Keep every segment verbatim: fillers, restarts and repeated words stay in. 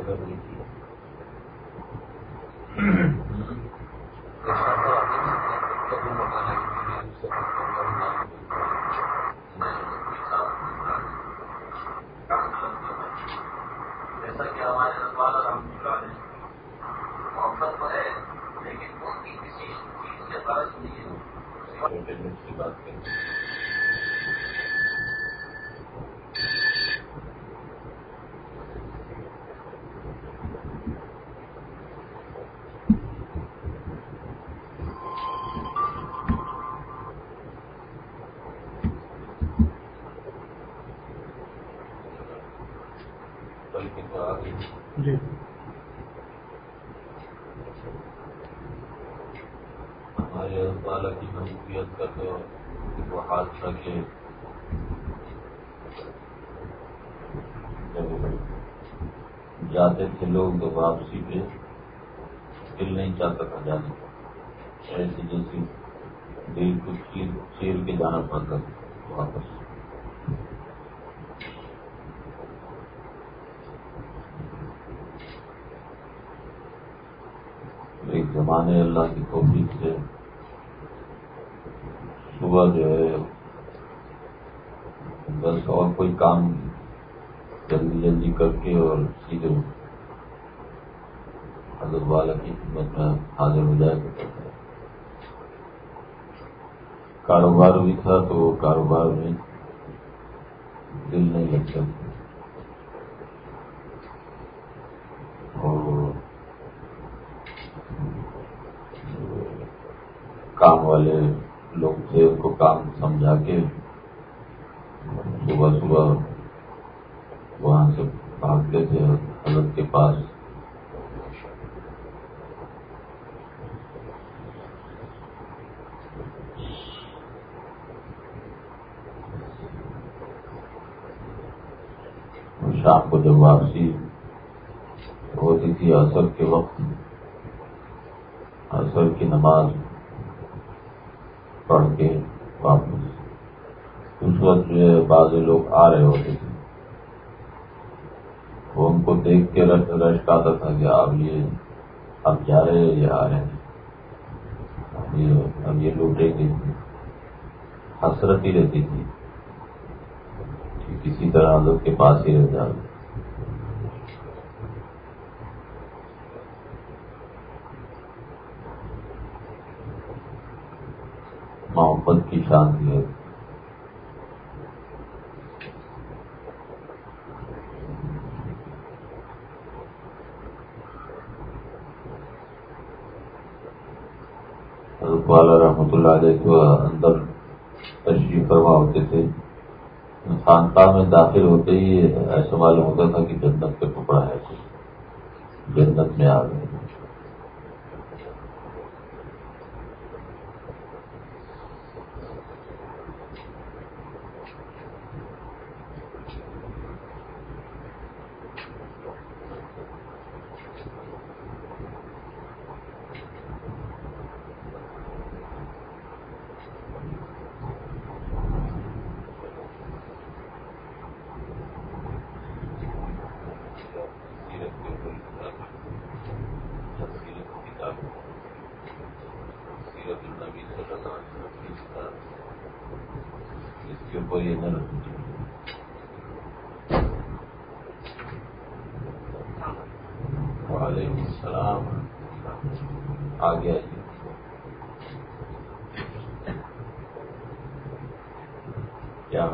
کر رہی تھی. جیسا کہ ہمارے رسوال رحمۃ اللہ علیہ محبت تو ہے لیکن ان کی کسی چیز سے غرض نہیں ہے. کی بات کریں جی ہمارے اللہ کی محبوبیت کا تو وہ حال تھا کہ جب جاتے تھے لوگ تو واپسی پہ دل نہیں چاہتا تھا جانے کا. ایسی جیسی دل کو چیر چیر کے جانا پڑتا تھا واپس. ایک زمانے اللہ کی توفیق سے صبح جو ہے بس اور کوئی کام جلدی جلدی کر کے اور سیدھے حضرت والا کی خدمت میں حاضر ہو جائے کرتا تھا. کاروبار بھی تھا تو وہ کاروبار میں دل نہیں لگتا تھا اور کام والے لوگ تھے ان کو کام سمجھا کے صبح صبح وہاں سے بھاگتے تھے حضرت کے پاس. شام کو جب واپسی ہوتی تھی عصر کے وقت عصر کی نماز پڑھ کے واپس اس وقت جو ہے بعض لوگ آ رہے ہوتے تھے. وہ ان کو دیکھ کے رش رشک آتا تھا کہ آپ یہ اب جا رہے ہیں یا آ رہے ہیں, اب یہ اب یہ لوٹیں گے. حسرت ہی رہتی تھی کہ کسی طرح حضرت کے پاس ہی رہ جائے. محبت کی شانتی ہے. حضرت والا رحمۃ اللہ علیہ کو اندر تشریف فرما ہوتے تھے. خانقاہ میں داخل ہوتے ہی ایسا معلوم ہوتا تھا کہ جنت کا ٹکڑا ہے, جنت میں آ گئے. وعلیکم السلام. آگے آئیے. کیا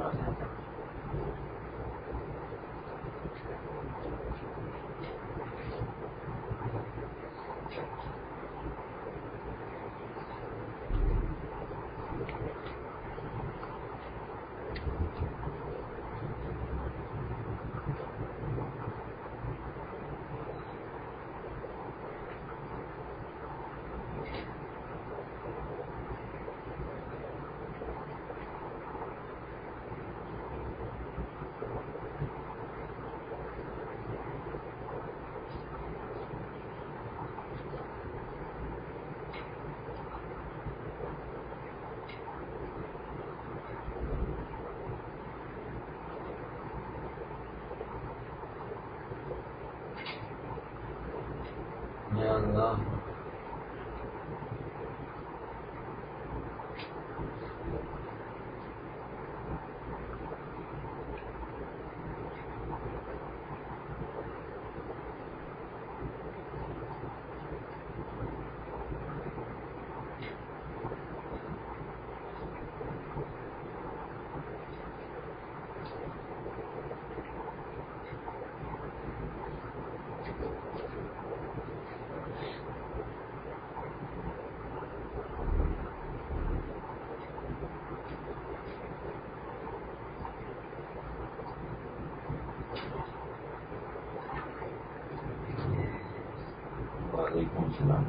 وعلیکم السلام.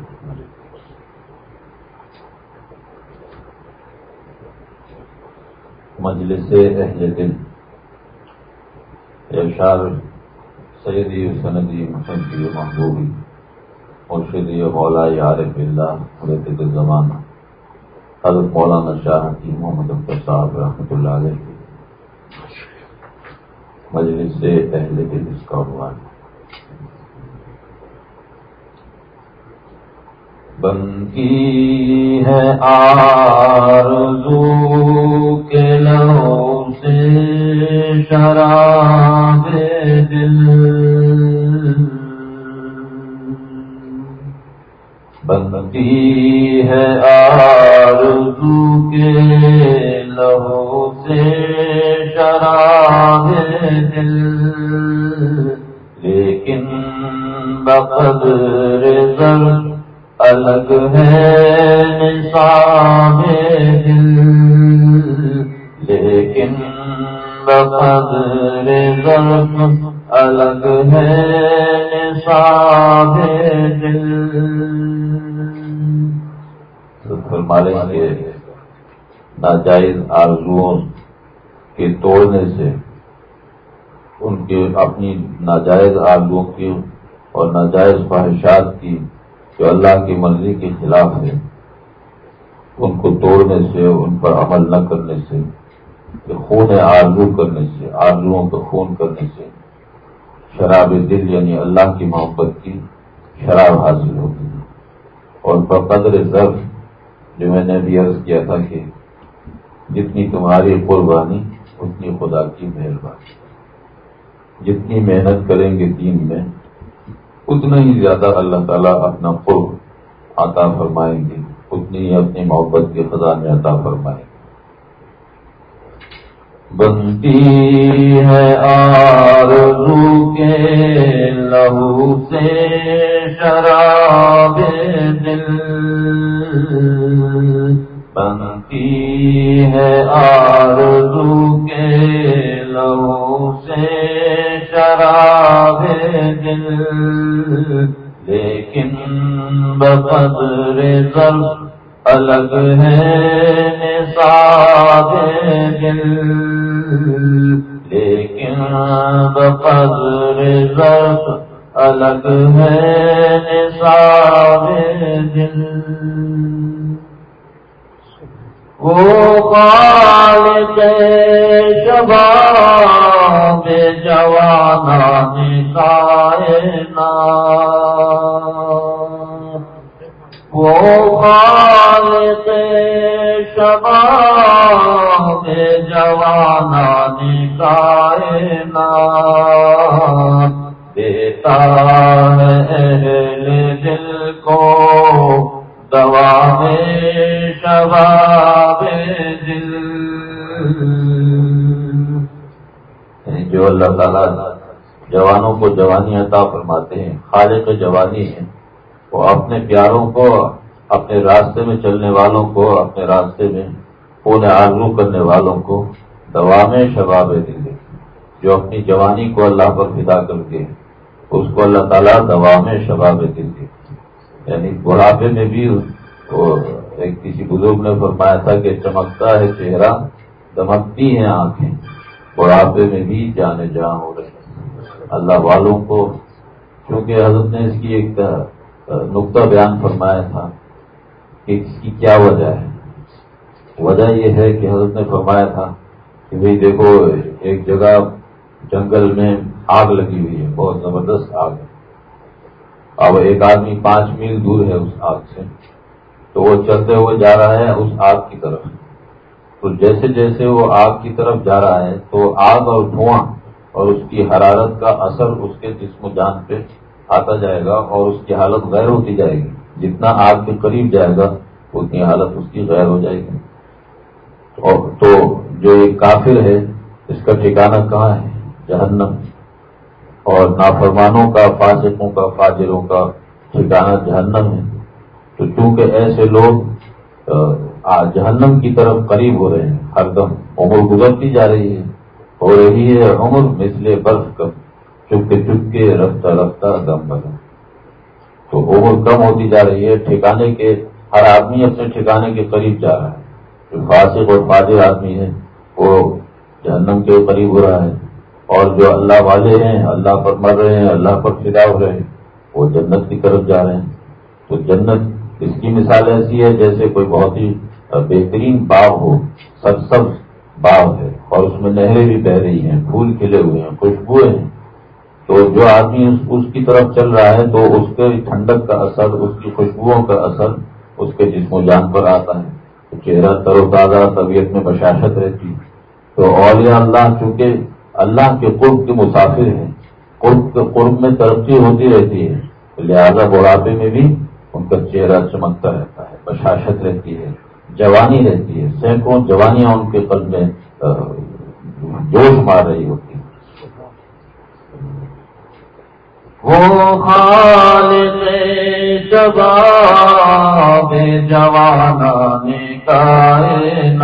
مجلس اہل دل ارشاد سیدی سندی محبی محبوبی مرشدی مولائی عارف اللہ حضرت زمانہ حضرت مولانا شاہ حکیم محمد اختر صاحب رحمۃ اللہ علیہ مجلس اہل دل اس کا عنوان. بنتی ہے آرزو کے لہو سے شراب دل، بنتی ہے آرزو کے لہو سے شراب دل، لیکن بقدر ضرب الگ ہے نصاب دل، لیکن بقدر ضرب الگ ہے نصاب دل. فرمانے کے ناجائز آرزوؤں کے توڑنے سے، ان کے اپنی ناجائز آرزوؤں کی اور ناجائز خواہشات کی جو اللہ کی مرضی کے خلاف ہے، ان کو توڑنے سے، ان پر عمل نہ کرنے سے، خون آرزو کرنے سے، آرزوؤں کو خون کرنے سے شراب دل یعنی اللہ کی محبت کی شراب حاصل ہوتی ہے. اور بقدر ضرب جو میں نے بھی عرض کیا تھا کہ جتنی تمہاری قربانی اتنی خدا کی مہربانی. جتنی محنت کریں گے دین میں اتنا ہی زیادہ اللہ تعالیٰ اپنا قرب عطا فرمائیں گے، اتنی ہی اپنی محبت کے خزانے عطا فرمائیں گے. بنتی ہے آرزو کے لہو سے شراب دل، بنتی ہے آرزو کے لہو سے شراب دل، لیکن بقدر ضرب الگ ہے نصاب دل، لیکن بقدر ضرب الگ ہے نصاب دل. وہ خالق شباب جوانان کائنات، وہ خالق شباب جوانان کائنات، دیتا ہے اہل دل کو دوا میں شباب دل. جو اللہ تعالیٰ جوانوں کو جوانی عطا فرماتے ہیں، خالق جوانی ہیں، وہ اپنے پیاروں کو، اپنے راستے میں چلنے والوں کو، اپنے راستے میں خون آرزو کرنے والوں کو دوا میں شباب دل، جو اپنی جوانی کو اللہ پر فدا کر کے اس کو اللہ تعالیٰ دوا میں شباب دل دے. یعنی بڑھاپے میں بھی وہ ایک کسی بزرگ نے فرمایا تھا کہ چمکتا ہے چہرہ دمکتی ہیں آنکھیں، بڑھاپے میں بھی جانے جہاں ہو رہے ہیں. اللہ والوں کو، کیونکہ حضرت نے اس کی ایک نقطہ بیان فرمایا تھا کہ اس کی کیا وجہ ہے. وجہ یہ ہے کہ حضرت نے فرمایا تھا کہ بھئی دیکھو ایک جگہ جنگل میں آگ لگی ہوئی ہے، بہت زبردست آگ ہے. اب ایک آدمی پانچ میل دور ہے اس آگ سے، تو وہ چلتے ہوئے جا رہا ہے اس آگ کی طرف، تو جیسے جیسے وہ آگ کی طرف جا رہا ہے تو آگ اور دھواں اور اس کی حرارت کا اثر اس کے جسم و جان پہ آتا جائے گا اور اس کی حالت غیر ہوتی جائے گی. جتنا آگ کے قریب جائے گا اتنی حالت اس کی غیر ہو جائے گی. تو جو ایک کافر ہے اس کا ٹھکانہ کہاں ہے؟ جہنم. اور نافرمانوں کا، فاسقوں کا، فاجروں کا ٹھکانہ جہنم ہے. تو چونکہ ایسے لوگ جہنم کی طرف قریب ہو رہے ہیں، ہر دم عمر گزرتی جا رہی ہے، ہو رہی ہے عمر مثل برف کم، چپکے چپکے رفتہ رفتہ دم بدم. تو عمر کم ہوتی جا رہی ہے، ٹھکانے کے ہر آدمی اپنے ٹھکانے کے قریب جا رہا ہے. جو فاسق اور فاجر آدمی ہے وہ جہنم کے قریب ہو رہا ہے، اور جو اللہ والے ہیں، اللہ پر مر رہے ہیں، اللہ پر فدا ہو رہے ہیں، وہ جنت کی طرف جا رہے ہیں. تو جنت اس کی مثال ایسی ہے جیسے کوئی بہت ہی بہترین باغ ہو، سرسبز باغ ہے اور اس میں نہریں بھی بہ رہی ہیں، پھول کھلے ہوئے ہیں، خوشبوئیں ہیں. تو جو آدمی اس کی طرف چل رہا ہے تو اس کے ٹھنڈک کا اثر، اس کی خوشبوؤں کا اثر اس کے جسم و جان پر آتا ہے. تو چہرہ تر و تازہ، طبیعت میں بشاشت رہتی ہے. تو اولیاء اللہ چونکہ اللہ کے قرب کے مسافر ہیں، قرب کے قرب میں ترقی ہوتی رہتی ہے، لہذا بڑھاپے میں بھی ان کا چہرہ چمکتا رہتا ہے، بشاشت رہتی ہے، جوانی رہتی ہے. سینکڑوں جوانیاں ان کے قلب میں جوش مار رہی ہوتی ہیں. وہ خالق شباب جوانان کائنات،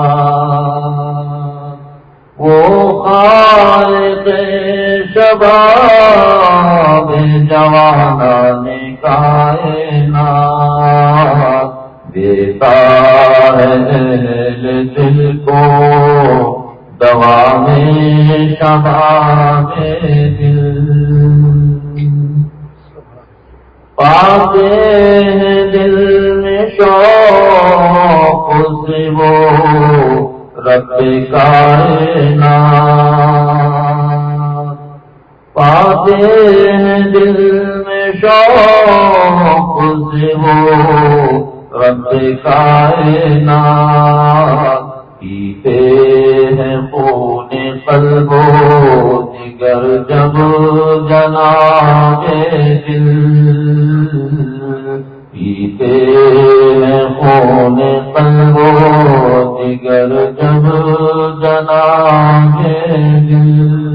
وہ خالق شباب جوانان کائنات، دیتا ہے اہل دل کو دوا میں شباب دل، پاتے ہیں دل میں شوق سے وہ رب کائنات، پاتے ہیں دل میں شوق سے وہ رب کائنات، پیتے ہیں خون قلب و جگر جب جناب دل، پیتے ہیں خون قلب و جگر جب جناب دل،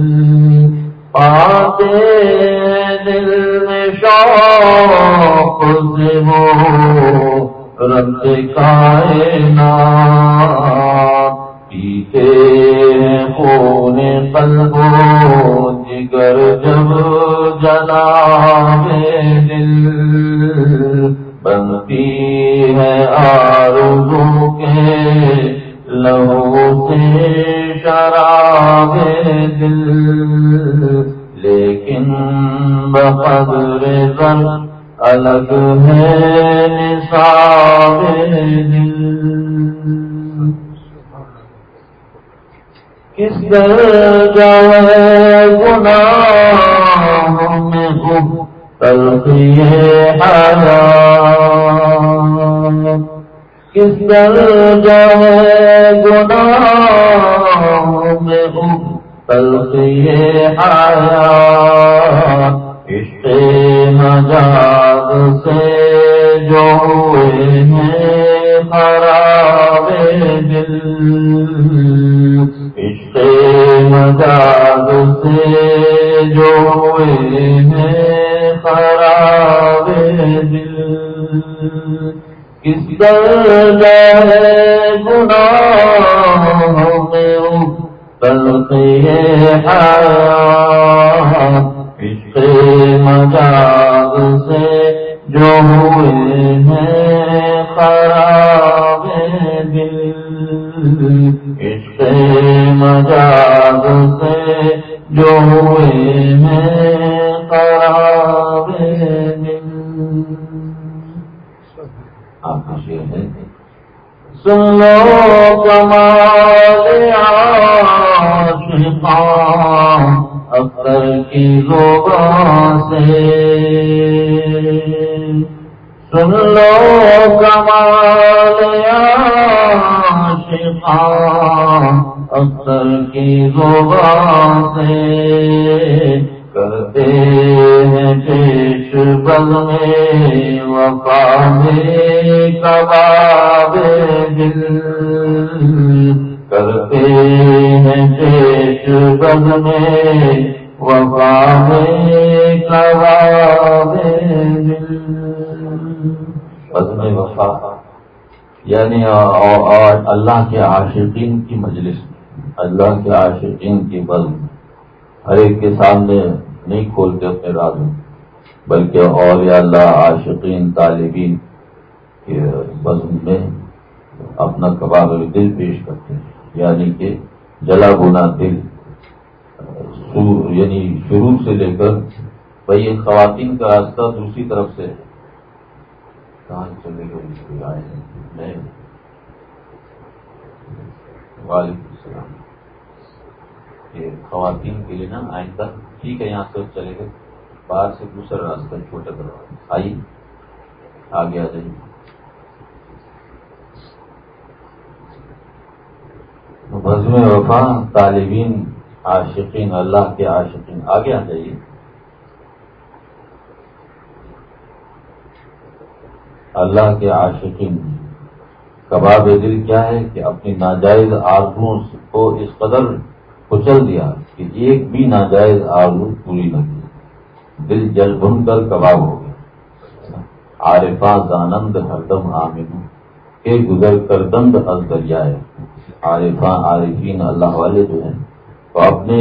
پاتے دل میں شوق سے وہ رب کائنات، پیتے ہیں خون قلب و جگر جب جناب دل، بنتی ہے آرزو کے لہو سے شراب دل، لیکن بقدر زر الگ ہے نصاب دل. کس درجہ ہے گناہ میں خوب تلخی حیات، کس درجہ ہے گناہ میں خوب تلخی حیات، عشق مجاز سے جو ہوئے ہیں خراب دل، عشق مجاز سے جو ہوئے ہیں خراب دل، کس درجہ ہے گناہ میں تلخی حیات، عشق مجاز سے جو ہوئے ہیں خراب دل، عشق مجاز سے جو ہوئے ہیں خراب دل. آپ کا شعر ہے. سن لو کمال عاشقاں اختر کی زبان سے سن لو کمال عاشقاں اختر کی زبان سے کرتے ہیں پیش بز میں وفا میں کباب دل کرتے ہیں پیش بز میں وفا میں کباب دل. بزم وفا یعنی اور اللہ کے عاشقین کی مجلس، اللہ کے عاشقین کی بزم ہر ایک کے سامنے نہیں کھولتے اپنے راز میں، بلکہ اولیاء اللہ عاشقین طالبین کے بزم میں اپنا کباب دل پیش کرتے ہیں، یعنی کہ جلا بنا دل، یعنی شروع سے لے کر بھائی خواتین کا راستہ دوسری طرف سے کہاں چلے گئے آئے ہیں. وعلیکم السلام. یہ خواتین کے لیے نا آئندہ ٹھیک ہے، یہاں سے چلے گئے باہر سے دوسرا راستہ چھوٹا کروا آئیے آگے آ جائیے. بزم وفا طالبین عاشقین اللہ کے عاشقین آگے آ جائیے. اللہ کے عاشقین کباب دل کیا ہے کہ اپنی ناجائز آرزوؤں کو اس قدر کچل دیا کہ ایک بھی ناجائز آرزو پوری نہ کی، دل جل بھن کر کباب ہو گیا. عارفاں زانند ہر دم آمن کے گزر کر دند از دریائے. عارفاں عارفین اللہ والے جو ہیں وہ اپنے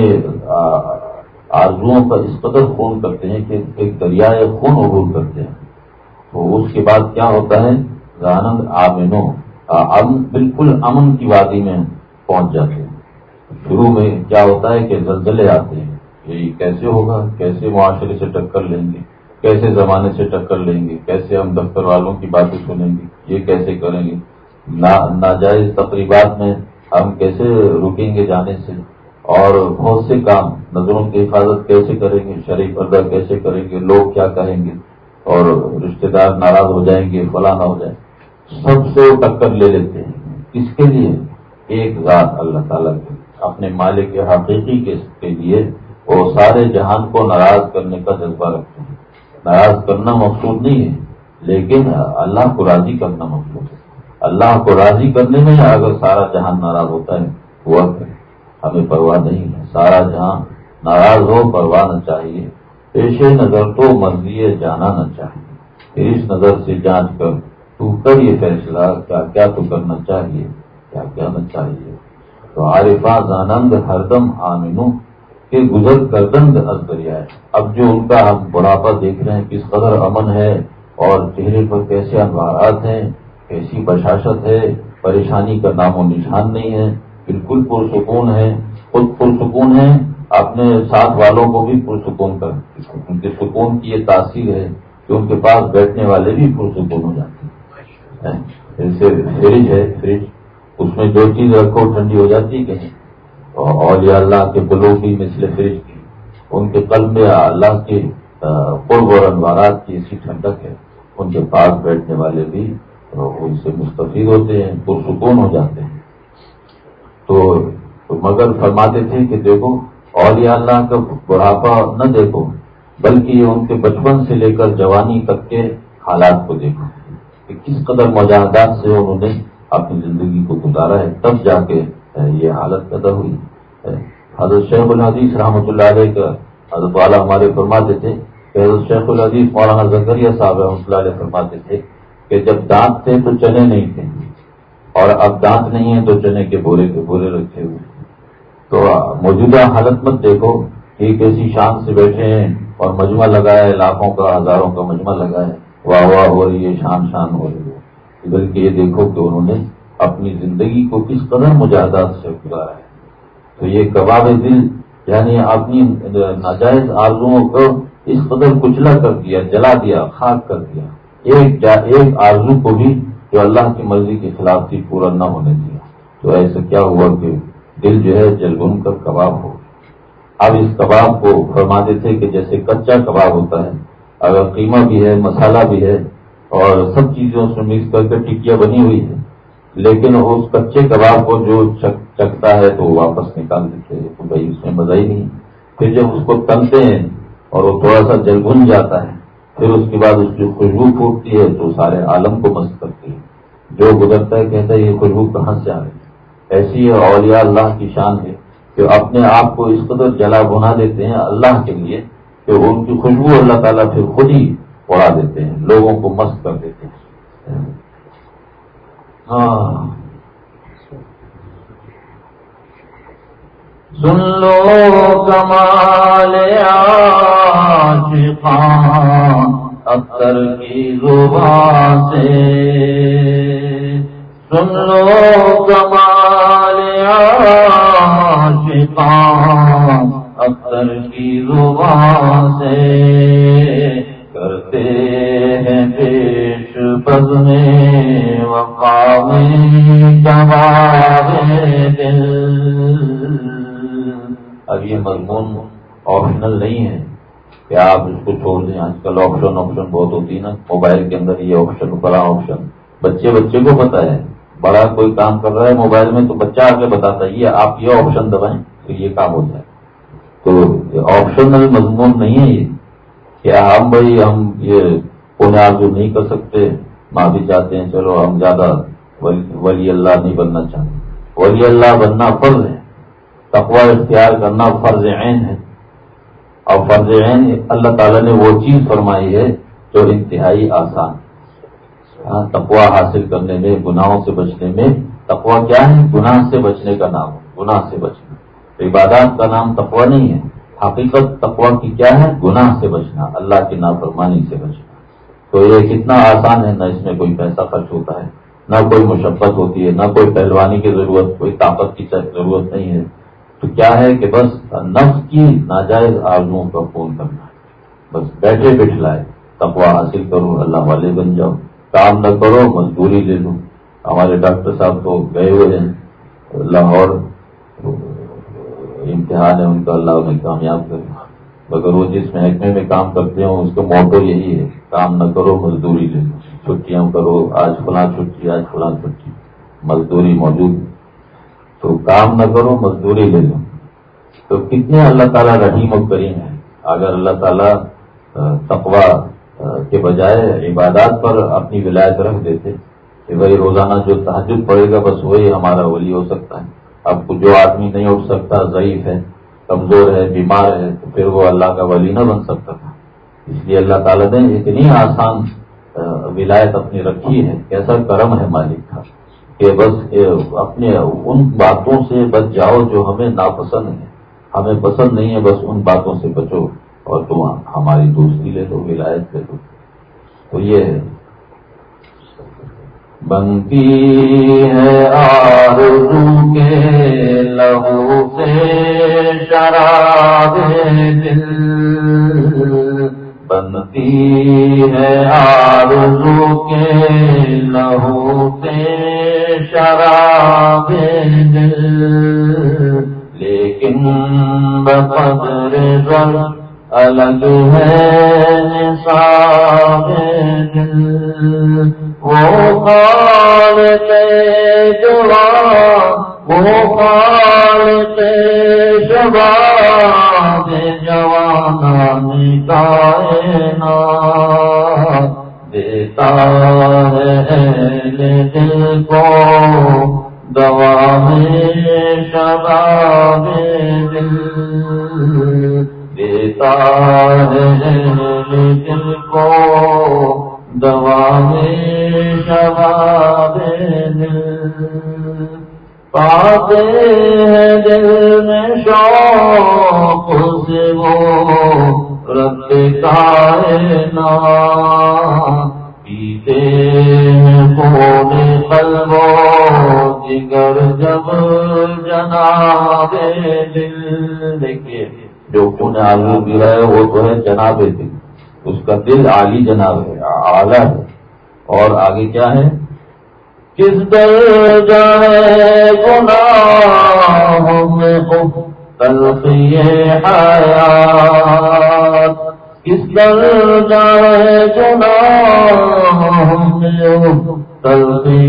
آرزوؤں کا اس قدر خون کرتے ہیں کہ ایک دریائے خون عبور کرتے ہیں. تو اس کے بعد کیا ہوتا ہے؟ زانند آمنو امن، بالکل امن کی وادی میں پہنچ جاتے ہیں. شروع میں کیا ہوتا ہے کہ زلزلے آتے ہیں، یہ کیسے ہوگا، کیسے معاشرے سے ٹکر لیں گے، کیسے زمانے سے ٹکر لیں گے، کیسے ہم دفتر والوں کی باتیں سنیں گے، یہ کیسے کریں گے، ناجائز تقریبات میں ہم کیسے رکیں گے جانے سے، اور بہت سے کام نظروں کی حفاظت کیسے کریں گے، شرعی پردہ کیسے کریں گے، لوگ کیا کہیں گے، اور رشتہ دار ناراض ہو جائیں گے، فلاں نہ ہو جائے. سب سے ٹکر لے لیتے ہیں. کس کے لیے؟ ایک ذات اللہ تعالیٰ کے اپنے مالک حقیقی کے لیے وہ سارے جہان کو ناراض کرنے کا جذبہ رکھتے ہیں. ناراض کرنا مقصود نہیں ہے، لیکن اللہ کو راضی کرنا مقصود ہے. اللہ کو راضی کرنے میں اگر سارا جہان ناراض ہوتا ہے ہوا کرے، ہمیں پرواہ نہیں ہے. سارا جہاں ناراض ہو پرواہ نہ چاہیے، پیش نظر تو مرضی جانا نہ چاہیے. پھر اس نظر سے جانچ کر تو کر یہ فیصلہ کیا کیا تو کرنا چاہیے، کیا کیا نہ چاہیے. تو عارفاں زانند ہر دم آمنو کہ گزر کردند از دریائے. اب جو ان کا ہم بڑھاپا دیکھ رہے ہیں کس قدر امن ہے، اور چہرے پر کیسے انوارات ہیں، کیسی بشاشت ہے، پریشانی کا نام و نشان نہیں ہے، بالکل پرسکون ہے، خود پرسکون ہے، اپنے ساتھ والوں کو بھی پرسکون کر. ان کے سکون کی یہ تاثیر ہے کہ ان کے پاس بیٹھنے والے بھی پرسکون ہو جاتے ہیں. جیسے فریج ہے، فریج اس میں جو چیز رکھو ٹھنڈی ہو جاتی ہے کہیں، اور اولیاء اللہ کے قلوب بھی مثل فریج کی، ان کے قلب میں اللہ کے قرب اور انوارات کی ایسی ٹھنڈک ہے، ان کے پاس بیٹھنے والے بھی ان سے مستفید ہوتے ہیں، پرسکون ہو جاتے ہیں. تو مگر فرماتے تھے کہ دیکھو اولیاء اللہ کا بڑھاپا نہ دیکھو، بلکہ یہ ان کے بچپن سے لے کر جوانی تک کے حالات کو دیکھو کہ کس قدر مجاہدات سے انہوں نے اپنی زندگی کو گزارا ہے، تب جا کے یہ حالت پیدا ہوئی. حضرت شیخ الحدیث رحمۃ اللہ علیہ کا حضرت والا ہمارے فرماتے تھے کہ حضرت شیخ الحدیث مولانا زکریا صاحب رحمۃ اللہ علیہ فرماتے تھے کہ جب دانت تھے تو چنے نہیں تھے، اور اب دانت نہیں ہے تو چنے کے بورے کے بورے رکھے ہوئے. تو موجودہ حالت مت دیکھو کہ کیسی شان سے بیٹھے ہیں اور مجمع لگایا ہے، لاکھوں کا ہزاروں کا مجمع لگا ہے، واہ واہ ہو رہی ہے، شان شان ہو رہی ہے. بلکہ یہ دیکھو کہ انہوں نے اپنی زندگی کو کس قدر مجاہدات سے گزارا ہے. تو یہ کباب دل یعنی اپنی ناجائز آرزوؤں کو اس قدر کچلا کر دیا، جلا دیا، خاک کر دیا، ایک ایک آرزو کو بھی جو اللہ کی مرضی کے خلاف تھی پورا نہ ہونے دیا. تو ایسا کیا ہوا کہ دل جو ہے جل بھن کر کباب ہو. اب اس کباب کو فرماتے تھے کہ جیسے کچا کباب ہوتا ہے، اگر قیمہ بھی ہے، مسالہ بھی ہے اور سب چیزوں سے مکس کر کے ٹکیا بنی ہوئی ہے، لیکن اس کچے کباب کو جو چک چکتا ہے تو واپس نکال دیتے ہیں، تو بھائی اس میں مزہ ہی نہیں۔ پھر جب اس کو تلتے ہیں اور وہ تھوڑا سا جل بھن جاتا ہے، پھر اس کے بعد اس کی خوشبو پھوٹتی ہے تو سارے عالم کو مست کرتی ہے، جو گزرتا ہے کہتا ہے یہ خوشبو کہاں سے آ رہی ہے۔ ایسی ہے اولیاء اللہ کی شان ہے کہ اپنے آپ کو اس قدر جلا بھنا دیتے ہیں اللہ کے لیے کہ ان کی خوشبو اللہ تعالیٰ پھر خود ہی اڑا دیتے ہیں، لوگوں کو مست کر دیتے ہیں۔ ہاں سن لو کمال عاشقاں اختر کی زبان سے، سن لو کمال عاشقاں اختر کی زبان سے، کرتے ہیں پیش بز میں وفا میں کباب دل۔ اب یہ مضمون آپشنل نہیں ہے کہ آپ اس کو چھوڑ دیں، آج کل آپشن آپشن بہت ہوتی ہے نا، موبائل کے اندر یہ آپشن، بڑا آپشن، بچے بچے کو پتا ہے، بڑا کوئی کام کر رہا ہے موبائل میں تو بچہ آ کے بتاتا ہے یہ آپ یہ آپشن دبائیں تو یہ کام ہو جائے۔ تو آپشنل مضمون نہیں ہے یہ کہ ہم بھائی ہم یہ پونے آرزو نہیں کر سکتے، معافی چاہتے ہیں، چلو ہم زیادہ ولی اللہ نہیں بننا چاہتے۔ ولی اللہ بننا فرض ہے، تقوی اختیار کرنا فرض عین ہے، اور فرض عین اللہ تعالیٰ نے وہ چیز فرمائی ہے جو انتہائی آسان ہے۔ تقوی حاصل کرنے میں، گناہوں سے بچنے میں، تقوی کیا ہے؟ گناہ سے بچنے کا نام ہے، گناہ سے بچنا۔ تو عبادات کا نام تقوی نہیں ہے، حقیقت تقوی کی کیا ہے؟ گناہ سے بچنا، اللہ کی نافرمانی سے بچنا۔ تو یہ کتنا آسان ہے، نہ اس میں کوئی پیسہ خرچ ہوتا ہے، نہ کوئی مشقت ہوتی ہے، نہ کوئی پہلوانی کی ضرورت، کوئی طاقت کی ضرورت نہیں ہے۔ تو کیا ہے کہ بس نفس کی ناجائز آرزوؤں کا خون کرنا ہے، بس بیٹھے بٹھلائے تقوی حاصل کرو، اللہ والے بن جاؤ، کام نہ کرو مزدوری لے لو۔ ہمارے ڈاکٹر صاحب تو گئے ہوئے ہیں لاہور، امتحان ہے ان کا، اللہ انہیں کامیاب کرے، مگر وہ جس محکمے میں کام کرتے ہیں اس کا موٹو یہی ہے، کام نہ کرو مزدوری لے لو، چھٹیاں کرو، آج فلاں چھٹی، آج فلاں چھٹی، مزدوری موجود، تو کام نہ کرو مزدوری لے لو۔ تو کتنے اللہ تعالیٰ رحیم و کریم ہے، اگر اللہ تعالیٰ تقوی کے بجائے عبادات پر اپنی ولایت رکھ دیتے کہ بھائی روزانہ جو تہجد پڑے گا بس وہی ہمارا ولی ہو سکتا ہے۔ اب جو آدمی نہیں اٹھ سکتا، ضعیف ہے، کمزور ہے، بیمار ہے، تو پھر وہ اللہ کا ولی نہ بن سکتا تھا۔ اس لیے اللہ تعالیٰ نے اتنی آسان ولایت اپنی رکھی ہے، کیسا کرم ہے مالک کا کہ بس اپنے ان باتوں سے بچ جاؤ جو ہمیں ناپسند ہے، ہمیں پسند نہیں ہے، بس ان باتوں سے بچو اور تم ہماری دوستی لے لو، ولایت لے لو۔ تو یہ ہے بنتی ہے آرزو کے لہو سے شراب دل، بنتی ہے آرزو کے لہو سے شراب دل، لیکن بقدر ذر الگ ہے نصاب دل۔ وہ خالق جوان، وہ خالق شباب جوانان کائنات، دیتا ہے اہل دل کو دوا میں شباب دل، دیتا ہے اہل دل کو دوا میں شباب دل، پاتے ہیں دل میں شوق سے وہ رب کائنات، پیتے ہیں خون قلب و جگر جب جناب دل۔ دیکھیے جو خون آلو پی رہا ہے وہ تو ہے جناب دل، اس کا دل عالی جناب ہے، اعلیٰ ہے، اور آگے کیا ہے؟ کس درجہ ہے گناہوں میں تلخی حیات کس درجہ گناہ میں تلخی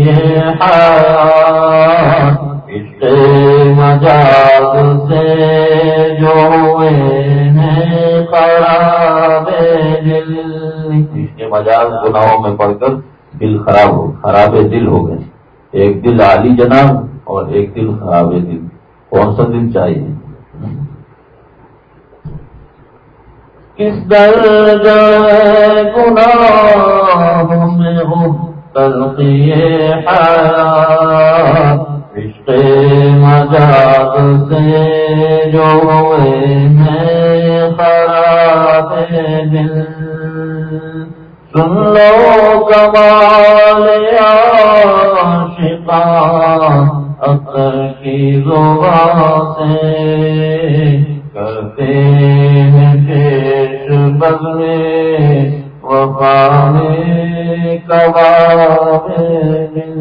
حیات عشق مجاز سے جو ہوئے ہیں خراب دل. عشق مجاز گناہوں میں پڑھ کر دل خراب ہو خراب دل ہو گئے. ایک دل عالی جناب اور ایک دل خراب دل. کون سا دل چاہیے؟ کس درجہ گناہ میں ہو تلخی حیات عشق مجاز سے جو ہوئے ہیں خراب دل. سن لو کمال عاشقان اختر کی زبان سے کرتے ہیں پیش بزمِ وفا میں کباب دل.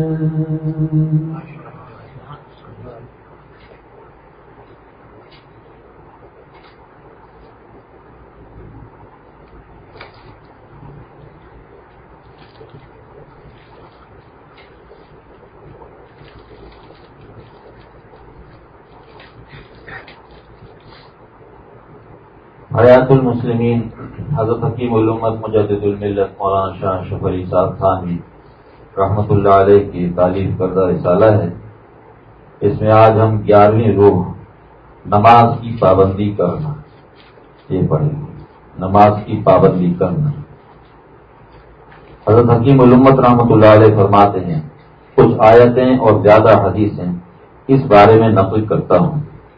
حیات المسلمین حضرت حکیم الامت مجدد الملت مولانا شاہ اشرف علی صاحب تھانوی رحمۃ اللہ علیہ کی تعلیف کردہ رسالہ ہے. اس میں آج ہم گیارہویں روح نماز کی پابندی کرنا یہ پڑھیں گے. نماز کی پابندی کرنا. حضرت حکیم الامت رحمۃ اللہ علیہ فرماتے ہیں کچھ آیتیں اور زیادہ حدیثیں اس بارے میں نقل کرتا ہوں.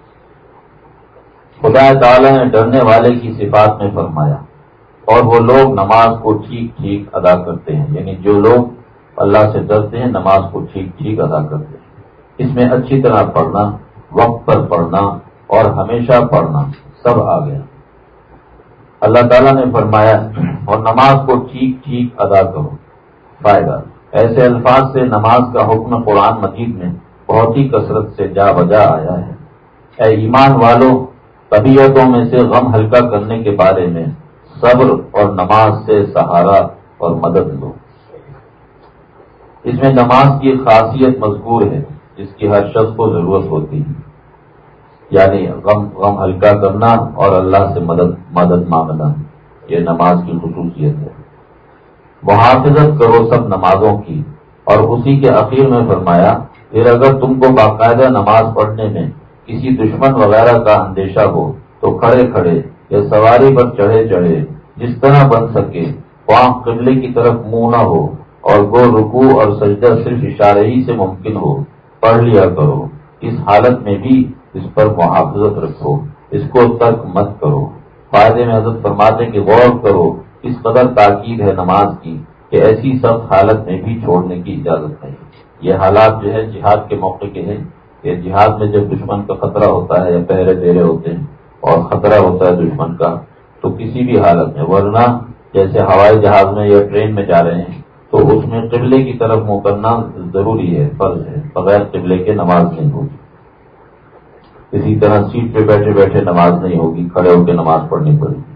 خدا تعالی نے ڈرنے والے کی صفات میں فرمایا اور وہ لوگ نماز کو ٹھیک ٹھیک ادا کرتے ہیں. یعنی جو لوگ اللہ سے ڈرتے ہیں نماز کو ٹھیک ٹھیک ادا کرتے ہیں. اس میں اچھی طرح پڑھنا, وقت پر پڑھنا اور ہمیشہ پڑھنا سب آ گیا. اللہ تعالیٰ نے فرمایا اور نماز کو ٹھیک ٹھیک ادا کرو. فائدہ ایسے الفاظ سے نماز کا حکم قرآن مجید میں بہت ہی کثرت سے جا بجا آیا ہے. اے ایمان والو, طبیعتوں میں سے غم ہلکا کرنے کے بارے میں صبر اور نماز سے سہارا اور مدد لو. اس میں نماز کی خاصیت مذکور ہے جس کی ہر شخص کو ضرورت ہوتی ہے. یعنی غم غم ہلکا کرنا اور اللہ سے مدد مدد مانگنا یہ نماز کی خصوصیت ہے. محافظت کرو سب نمازوں کی. اور اسی کے اخیر میں فرمایا پھر اگر تم کو باقاعدہ نماز پڑھنے میں کسی دشمن وغیرہ کا اندیشہ ہو تو کھڑے کھڑے یا سواری پر چڑھے چڑھے جس طرح بن سکے پاؤں قبلے کی طرف منہ نہ ہو اور گو رکوع اور سجدہ صرف اشارے ہی سے ممکن ہو پڑھ لیا کرو. اس حالت میں بھی اس پر محافظت رکھو, اس کو ترک مت کرو. فائدے میں حضرت فرماتے کہ غور کرو اس قدر تاکید ہے نماز کی کہ ایسی سخت حالت میں بھی چھوڑنے کی اجازت نہیں. یہ حالات جو ہے جہاد کے موقع کے ہیں کہ جہاد میں جب دشمن کا خطرہ ہوتا ہے یا پہرے دے رہے ہوتے ہیں اور خطرہ ہوتا ہے دشمن کا تو کسی بھی حالت میں, ورنہ جیسے ہوائی جہاز میں یا ٹرین میں جا رہے ہیں تو اس میں قبلے کی طرف منہ کرنا ضروری ہے, فرض ہے. بغیر قبلے کے نماز نہیں ہوگی. اسی طرح سیٹ پہ بیٹھے بیٹھے نماز نہیں ہوگی, کھڑے ہو کے نماز پڑھنی پڑے گی.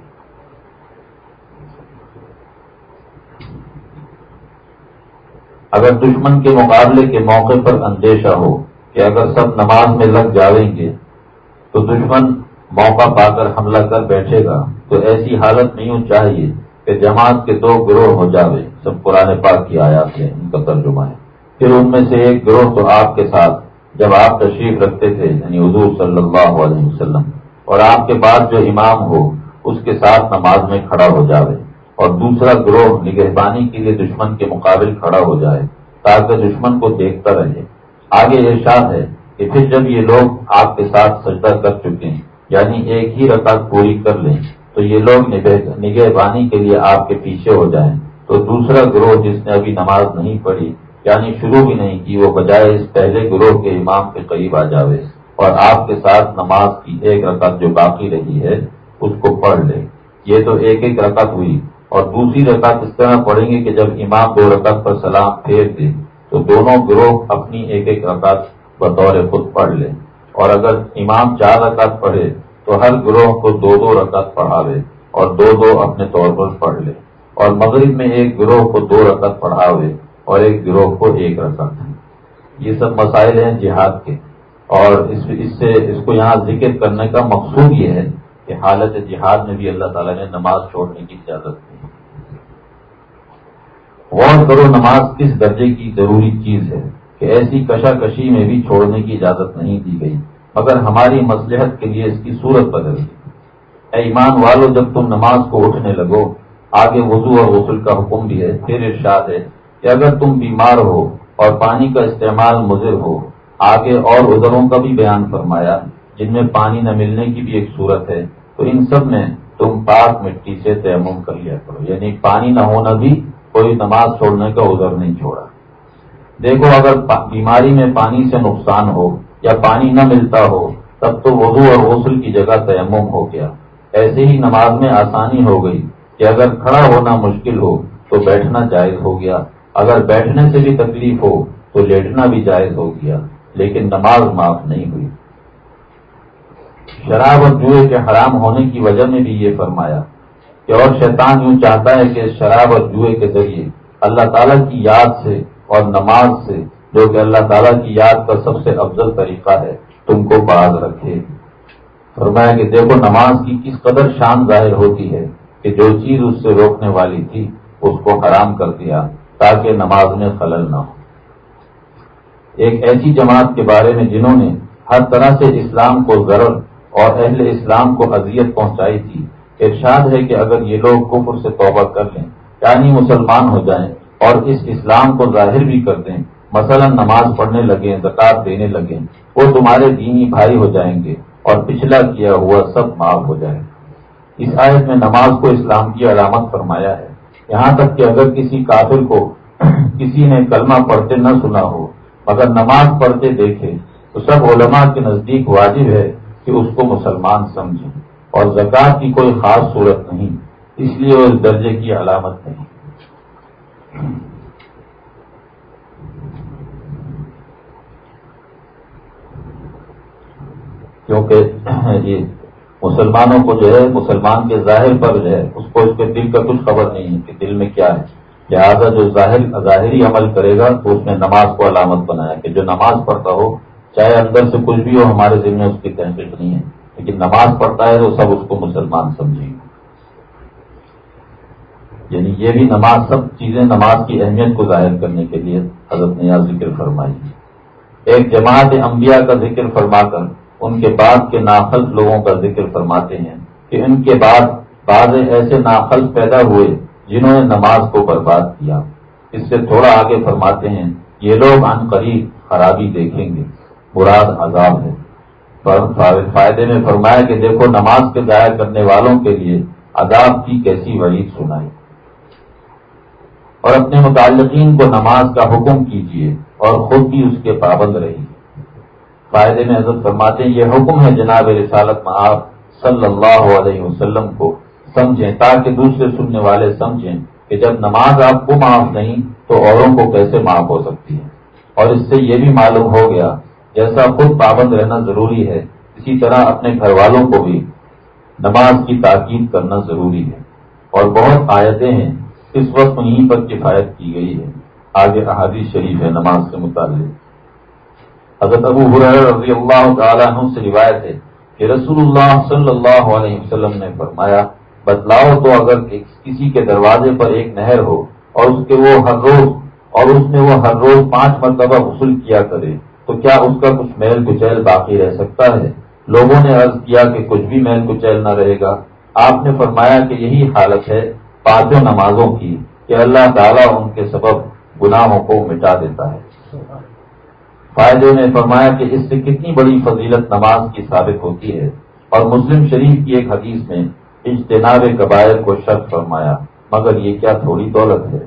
اگر دشمن کے مقابلے کے موقع پر اندیشہ ہو کہ اگر سب نماز میں لگ جاویں گے تو دشمن موقع پا کر حملہ کر بیٹھے گا, تو ایسی حالت نہیں ہو چاہیے کہ جماعت کے دو گروہ ہو جاوے. سب قرآن پاک کی آیات ہیں, ان کا ترجمہ ہے. پھر ان میں سے ایک گروہ تو آپ کے ساتھ جب آپ تشریف رکھتے تھے یعنی حضور صلی اللہ علیہ وسلم, اور آپ کے بعد جو امام ہو اس کے ساتھ نماز میں کھڑا ہو جاوے, اور دوسرا گروہ نگہبانی کے لیے دشمن کے مقابل کھڑا ہو جائے تاکہ دشمن کو دیکھتا رہے. آگے ارشاد ہے کہ پھر جب یہ لوگ آپ کے ساتھ سجدہ کر چکے ہیں یعنی ایک ہی رکعت پوری کر لیں تو یہ لوگ نگہبانی کے لیے آپ کے پیچھے ہو جائیں, تو دوسرا گروہ جس نے ابھی نماز نہیں پڑھی یعنی شروع بھی نہیں کی وہ بجائے اس پہلے گروہ کے امام کے قریب آ جاوے اور آپ کے ساتھ نماز کی ایک رکعت جو باقی رہی ہے اس کو پڑھ لے. یہ تو ایک ایک رکعت ہوئی, اور دوسری رکعت اس طرح پڑھیں گے کہ جب امام دو رکعت پر سلام پھیر دے تو دونوں گروہ اپنی ایک ایک رکعت بطور خود پڑھ لیں, اور اگر امام چار رکعت پڑھے تو ہر گروہ کو دو دو رکعت پڑھاوے اور دو دو اپنے طور پر پڑھ لے، اور مغرب میں ایک گروہ کو دو رکعت پڑھاوے اور ایک گروہ کو ایک رکعت۔ یہ سب مسائل ہیں جہاد کے، اور اس اس سے اس کو یہاں ذکر کرنے کا مقصود یہ ہے کہ حالت جہاد میں بھی اللہ تعالیٰ نے نماز چھوڑنے کی اجازت دی۔ غور کرو نماز کس درجے کی ضروری چیز ہے کہ ایسی کشاکشی میں بھی چھوڑنے کی اجازت نہیں دی گئی، مگر ہماری مصلحت کے لیے اس کی صورت بدل گئی۔ اے ایمان والو، جب تم نماز کو اٹھنے لگو، آگے وضو اور غسل کا حکم بھی ہے، پھر ارشاد ہے کہ اگر تم بیمار ہو اور پانی کا استعمال مضر ہو، آگے اور عذروں کا بھی بیان فرمایا جن میں پانی نہ ملنے کی بھی ایک صورت ہے، تو ان سب میں تم پاک مٹی سے تیمم کر لیا کرو، یعنی پانی نہ ہونا بھی کوئی نماز چھوڑنے کا عذر نہیں چھوڑا۔ دیکھو اگر بیماری میں پانی سے نقصان ہو یا پانی نہ ملتا ہو تب تو وضو اور غسل کی جگہ تیمم ہو گیا۔ ایسے ہی نماز میں آسانی ہو گئی کہ اگر کھڑا ہونا مشکل ہو تو بیٹھنا جائز ہو گیا، اگر بیٹھنے سے بھی تکلیف ہو تو لیٹنا بھی جائز ہو گیا، لیکن نماز معاف نہیں ہوئی۔ شراب اور جوئے کے حرام ہونے کی وجہ میں بھی یہ فرمایا کہ اور شیطان یوں چاہتا ہے کہ شراب اور جوئے کے ذریعے اللہ تعالیٰ کی یاد سے اور نماز سے، جو کہ اللہ تعالیٰ کی یاد کا سب سے افضل طریقہ ہے، تم کو باز رکھے۔ فرمایا کہ دیکھو نماز کی کس قدر شان ظاہر ہوتی ہے کہ جو چیز اس سے روکنے والی تھی اس کو حرام کر دیا تاکہ نماز میں خلل نہ ہو۔ ایک ایسی جماعت کے بارے میں جنہوں نے ہر طرح سے اسلام کو ضرر اور اہل اسلام کو اذیت پہنچائی تھی، ارشاد ہے کہ اگر یہ لوگ کفر سے توبہ کر لیں، یعنی مسلمان ہو جائیں اور اس اسلام کو ظاہر بھی کر دیں، مثلا نماز پڑھنے لگیں، زکوٰۃ دینے لگیں، وہ تمہارے دینی بھائی ہو جائیں گے اور پچھلا کیا ہوا سب معاف ہو جائے گا۔ اس آیت میں نماز کو اسلام کی علامت فرمایا ہے، یہاں تک کہ اگر کسی کافر کو کسی نے کلمہ پڑھتے نہ سنا ہو مگر نماز پڑھتے دیکھے تو سب علماء کے نزدیک واجب ہے کہ اس کو مسلمان سمجھیں، اور زکوٰۃ کی کوئی خاص صورت نہیں، اس لیے وہ اس درجے کی علامت نہیں۔ کیونکہ یہ مسلمانوں کو جو ہے مسلمان کے ظاہر پر جو ہے اس کو اس کے دل کا کچھ خبر نہیں ہے کہ دل میں کیا ہے، لہٰذا جو ظاہر ظاہری عمل کرے گا تو اس نے نماز کو علامت بنایا کہ جو نماز پڑھتا ہو چاہے اندر سے کچھ بھی ہو، ہمارے ذمہ اس کی تحقیق نہیں ہے، لیکن نماز پڑھتا ہے تو سب اس کو مسلمان سمجھیں گے۔ یعنی یہ بھی نماز، سب چیزیں نماز کی اہمیت کو ظاہر کرنے کے لیے حضرت نے یہاں ذکر فرمائی۔ ایک جماعت انبیاء کا ذکر فرما کر ان کے بعد کے ناخلف لوگوں کا ذکر فرماتے ہیں کہ ان کے بعد بعض ایسے ناخلف پیدا ہوئے جنہوں نے نماز کو برباد کیا۔ اس سے تھوڑا آگے فرماتے ہیں یہ لوگ عن قریب خرابی دیکھیں گے، مراد عذاب ہے۔ فائدے میں فرمایا کہ دیکھو نماز کے ضائع کرنے والوں کے لیے عذاب کی کیسی وعید سنائی، اور اپنے متعلقین کو نماز کا حکم کیجیے اور خود بھی اس کے پابند رہیے۔ فائدے میں حضرت فرماتے ہیں یہ حکم ہے جناب رسالت مآب صلی اللہ علیہ وسلم کو سمجھیں تاکہ دوسرے سننے والے سمجھیں کہ جب نماز آپ کو معاف نہیں تو اوروں کو کیسے معاف ہو سکتی ہے۔ اور اس سے یہ بھی معلوم ہو گیا جیسا خود پابند رہنا ضروری ہے اسی طرح اپنے گھر والوں کو بھی نماز کی تاکید کرنا ضروری ہے۔ اور بہت آیتیں ہیں، اس وقت انہیں پر کفایت کی گئی ہے، آگے احادیث شریف ہے نماز سے متعلق۔ حضرت ابو ہریرہ رضی اللہ تعالیٰ عنہ سے روایت ہے کہ رسول اللہ صلی اللہ علیہ وسلم نے فرمایا بتلاؤ تو اگر کسی کے دروازے پر ایک نہر ہو اور اس کے وہ ہر روز اور اس میں وہ ہر روز پانچ مرتبہ غسل کیا کرے تو کیا اس کا کچھ میل کچیل باقی رہ سکتا ہے؟ لوگوں نے عرض کیا کہ کچھ بھی میل کچیل نہ رہے گا۔ آپ نے فرمایا کہ یہی حالت ہے پانچوں نمازوں کی کہ اللہ تعالیٰ ان کے سبب گناہوں کو مٹا دیتا ہے۔ فائدے نے فرمایا کہ اس سے کتنی بڑی فضیلت نماز کی ثابت ہوتی ہے، اور مسلم شریف کی ایک حدیث میں اجتناب کبائر کو شرط فرمایا، مگر یہ کیا تھوڑی دولت ہے۔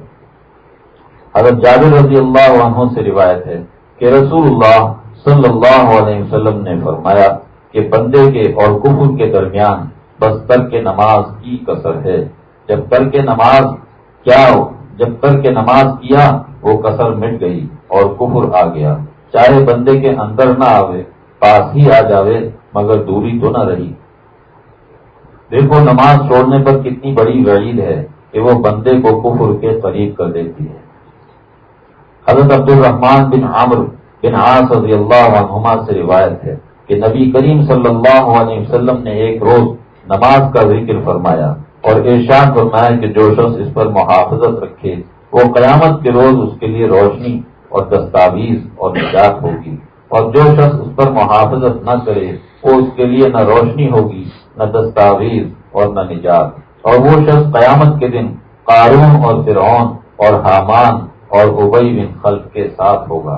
حضرت جابر رضی اللہ عنہ سے روایت ہے کہ رسول اللہ صلی اللہ علیہ وسلم نے فرمایا کہ بندے کے اور کفر کے درمیان بس ترک نماز کی کسر ہے، جب ترک نماز کیا ہو جب ترک نماز کیا وہ کسر مٹ گئی اور کفر آ گیا، چاہے بندے کے اندر نہ آوے پاس ہی آ جاوے مگر دوری تو نہ رہی۔ دیکھو نماز چھوڑنے پر کتنی بڑی وعید ہے کہ وہ بندے کو کفر کے قریب کر دیتی ہے۔ حضرت عبد الرحمن بن عمرو بن عاص رضی اللہ عنہما سے روایت ہے کہ نبی کریم صلی اللہ علیہ وسلم نے ایک روز نماز کا ذکر فرمایا اور ارشاد فرمایا کہ جو شخص اس پر محافظت رکھے وہ قیامت کے روز اس کے لیے روشنی اور دستاویز اور نجات ہوگی، اور جو شخص اس پر محافظت نہ کرے وہ اس کے لیے نہ روشنی ہوگی نہ دستاویز اور نہ نجات، اور وہ شخص قیامت کے دن قارون اور فرعون اور حامان اور ابی بن خلف کے ساتھ ہوگا،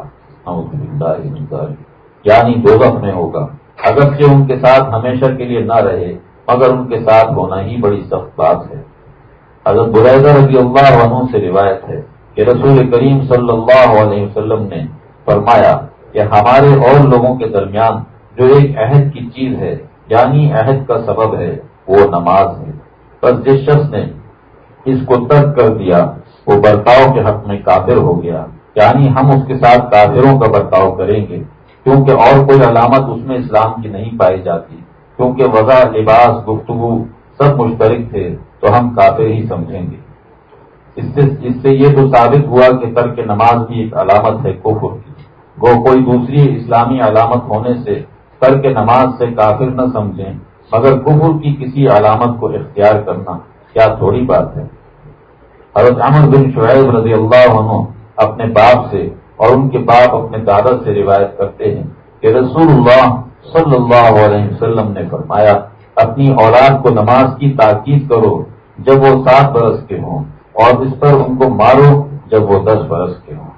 یعنی دوزخ میں ہوگا، اگرچہ ان کے ساتھ ہمیشہ کے لیے نہ رہے مگر ان کے ساتھ ہونا ہی بڑی سخت بات ہے۔ حضرت بریدہ رضی اللہ عنہ سے روایت ہے کہ رسول کریم صلی اللہ علیہ وسلم نے فرمایا کہ ہمارے اور لوگوں کے درمیان جو ایک عہد کی چیز ہے یعنی عہد کا سبب ہے وہ نماز ہے، بس جس شخص نے اس کو ترک کر دیا وہ برتاؤ کے حق میں کافر ہو گیا، یعنی ہم اس کے ساتھ کافروں کا برتاؤ کریں گے، کیونکہ اور کوئی علامت اس میں اسلام کی نہیں پائی جاتی، کیونکہ وضع، لباس، گفتگو سب مشترک تھے تو ہم کافر ہی سمجھیں گے۔ اس سے اس سے یہ تو ثابت ہوا کہ ترک نماز بھی ایک علامت ہے کفر کی، وہ کوئی دوسری اسلامی علامت ہونے سے ترک نماز سے کافر نہ سمجھیں، مگر کفر کی کسی علامت کو اختیار کرنا کیا تھوڑی بات ہے۔ حضرت عمر بن شعیب رضی اللہ عنہ اپنے باپ سے اور ان کے باپ اپنے دادا سے روایت کرتے ہیں کہ رسول اللہ صلی اللہ علیہ وسلم نے فرمایا اپنی اولاد کو نماز کی تاکید کرو جب وہ سات برس کے ہوں اور اس پر ان کو مارو جب وہ دس برس کے ہوں۔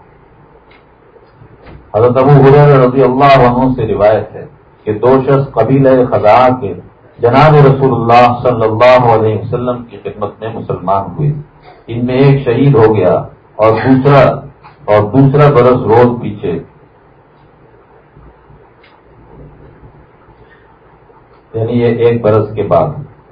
حضرت ابو ہریرہ رضی اللہ عنہ سے روایت ہے کہ دو شخص قبیلہ خزاعہ کے جناب رسول اللہ صلی اللہ علیہ وسلم کی خدمت میں مسلمان ہوئے، ان میں ایک شہید ہو گیا اور دوسرا اور دوسرا برس روز پیچھے، یعنی یہ ایک برس کے بعد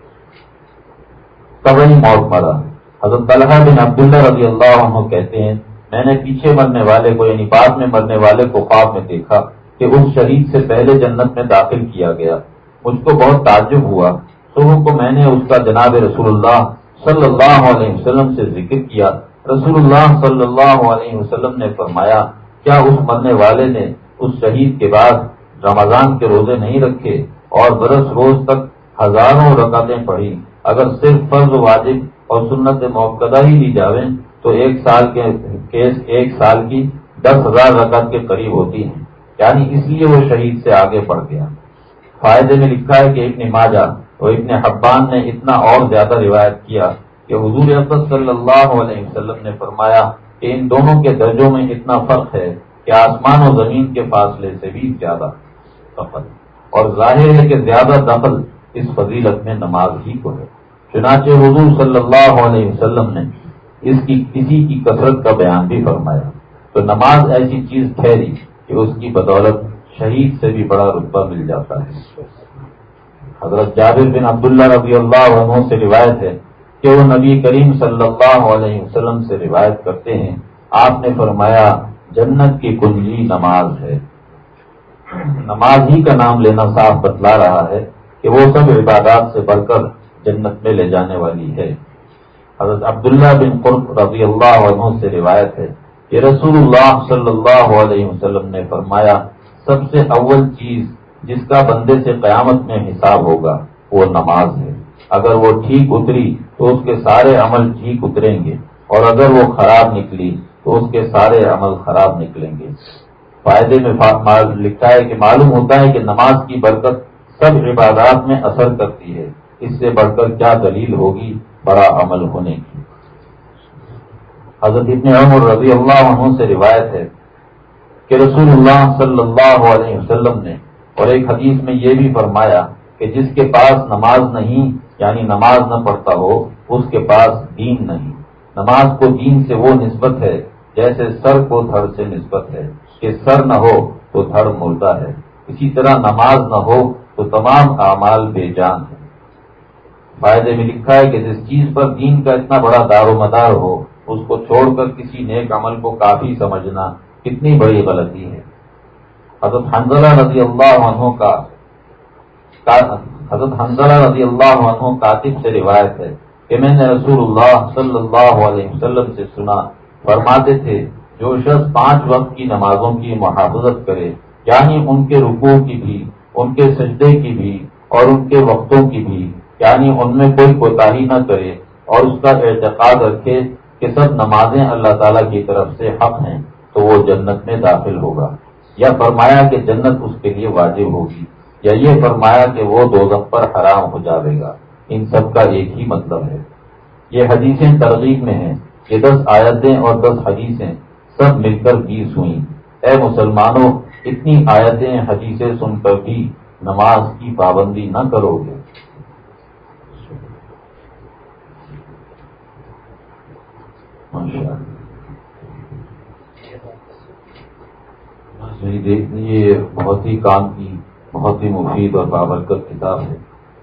طبعی موت مرا۔ حضرت طلحہ بن عبداللہ رضی اللہ عنہ کہتے ہیں میں نے پیچھے مرنے والے کو یعنی بعد میں مرنے والے کو خواب میں دیکھا کہ اس شہید سے پہلے جنت میں داخل کیا گیا، مجھ کو بہت تعجب ہوا، صبح کو میں نے اس کا جناب رسول اللہ صلی اللہ علیہ وسلم سے ذکر کیا، رسول اللہ صلی اللہ علیہ وسلم نے فرمایا کیا اس مرنے والے نے اس شہید کے بعد رمضان کے روزے نہیں رکھے اور برس روز تک ہزاروں رکعتیں پڑھی؟ اگر صرف فرض واجب اور سنت موقدہ ہی لی جاویں تو ایک سال کے کیس ایک سال کی دس ہزار رکعت کے قریب ہوتی ہیں، یعنی اس لیے وہ شہید سے آگے بڑھ گیا۔ فائدے میں لکھا ہے کہ ابن ماجہ اور ابن حبان نے اتنا اور زیادہ روایت کیا کہ حضور اقدس صلی اللہ علیہ وسلم نے فرمایا کہ ان دونوں کے درجوں میں اتنا فرق ہے کہ آسمان و زمین کے فاصلے سے بھی زیادہ دخل، اور ظاہر ہے کہ زیادہ دخل اس فضیلت میں نماز ہی کو ہے۔ چنانچہ حضور صلی اللہ علیہ وسلم نے اس کی کسی کی کثرت کا بیان بھی فرمایا، تو نماز ایسی چیز ٹھہری کہ اس کی بدولت شہید سے بھی بڑا رتبہ مل جاتا ہے۔ حضرت جابر بن عبداللہ رضی اللہ عنہ سے روایت ہے کہ وہ نبی کریم صلی اللہ علیہ وسلم سے روایت کرتے ہیں آپ نے فرمایا جنت کی کنجی نماز ہے۔ نماز ہی کا نام لینا صاف بتلا رہا ہے کہ وہ سب عبادات سے بڑھ کر جنت میں لے جانے والی ہے۔ حضرت عبداللہ بن قرط رضی اللہ عنہ سے روایت ہے کہ رسول اللہ صلی اللہ علیہ وسلم نے فرمایا سب سے اول چیز جس کا بندے سے قیامت میں حساب ہوگا وہ نماز ہے، اگر وہ ٹھیک اتری تو اس کے سارے عمل ٹھیک اتریں گے، اور اگر وہ خراب نکلی تو اس کے سارے عمل خراب نکلیں گے۔ فائدے میں لکھا ہے کہ معلوم ہوتا ہے کہ نماز کی برکت سب عبادات میں اثر کرتی ہے، اس سے بڑھ کر کیا دلیل ہوگی بڑا عمل ہونے کی۔ حضرت ابن عمر رضی اللہ عنہ سے روایت ہے کہ رسول اللہ صلی اللہ علیہ وسلم نے اور ایک حدیث میں یہ بھی فرمایا کہ جس کے پاس نماز نہیں یعنی نماز نہ پڑھتا ہو اس کے پاس دین نہیں۔ نماز کو دین سے وہ نسبت ہے جیسے سر کو دھڑ سے نسبت ہے کہ سر نہ ہو تو دھڑ مردہ ہے، اسی طرح نماز نہ ہو تو تمام اعمال بے جان ہیں۔ فائدے میں لکھا ہے کہ جس چیز پر دین کا اتنا بڑا دار و مدار ہو اس کو چھوڑ کر کسی نیک عمل کو کافی سمجھنا کتنی بڑی غلطی ہے۔ حضرت حنظلہ رضی اللہ عنہ کا حضرت حنظلہ رضی اللہ عنہ کاتب سے روایت ہے کہ میں نے رسول اللہ صلی اللہ علیہ وسلم سے سنا، فرماتے تھے جو شخص پانچ وقت کی نمازوں کی محافظت کرے، یعنی ان کے رکوع کی بھی، ان کے سجدے کی بھی اور ان کے وقتوں کی بھی، یعنی ان میں کوئی کوتاہی نہ کرے اور اس کا اعتقاد رکھے کہ سب نمازیں اللہ تعالیٰ کی طرف سے حق ہیں، تو وہ جنت میں داخل ہوگا۔ یا فرمایا کہ جنت اس کے لیے واجب ہوگی، یا یہ فرمایا کہ وہ دوزخ پر حرام ہو جاوے گا۔ ان سب کا ایک ہی مطلب ہے۔ یہ حدیثیں ترغیب میں ہیں کہ دس آیتیں اور دس حدیثیں سب مل کر بیس ہوئیں۔ اے مسلمانوں، اتنی آیتیں حدیثیں سن کر بھی نماز کی پابندی نہ کرو گے۔ دیکھ لیجیے، بہت ہی کام کی، بہت ہی مفید اور بابرکت کتاب ہے۔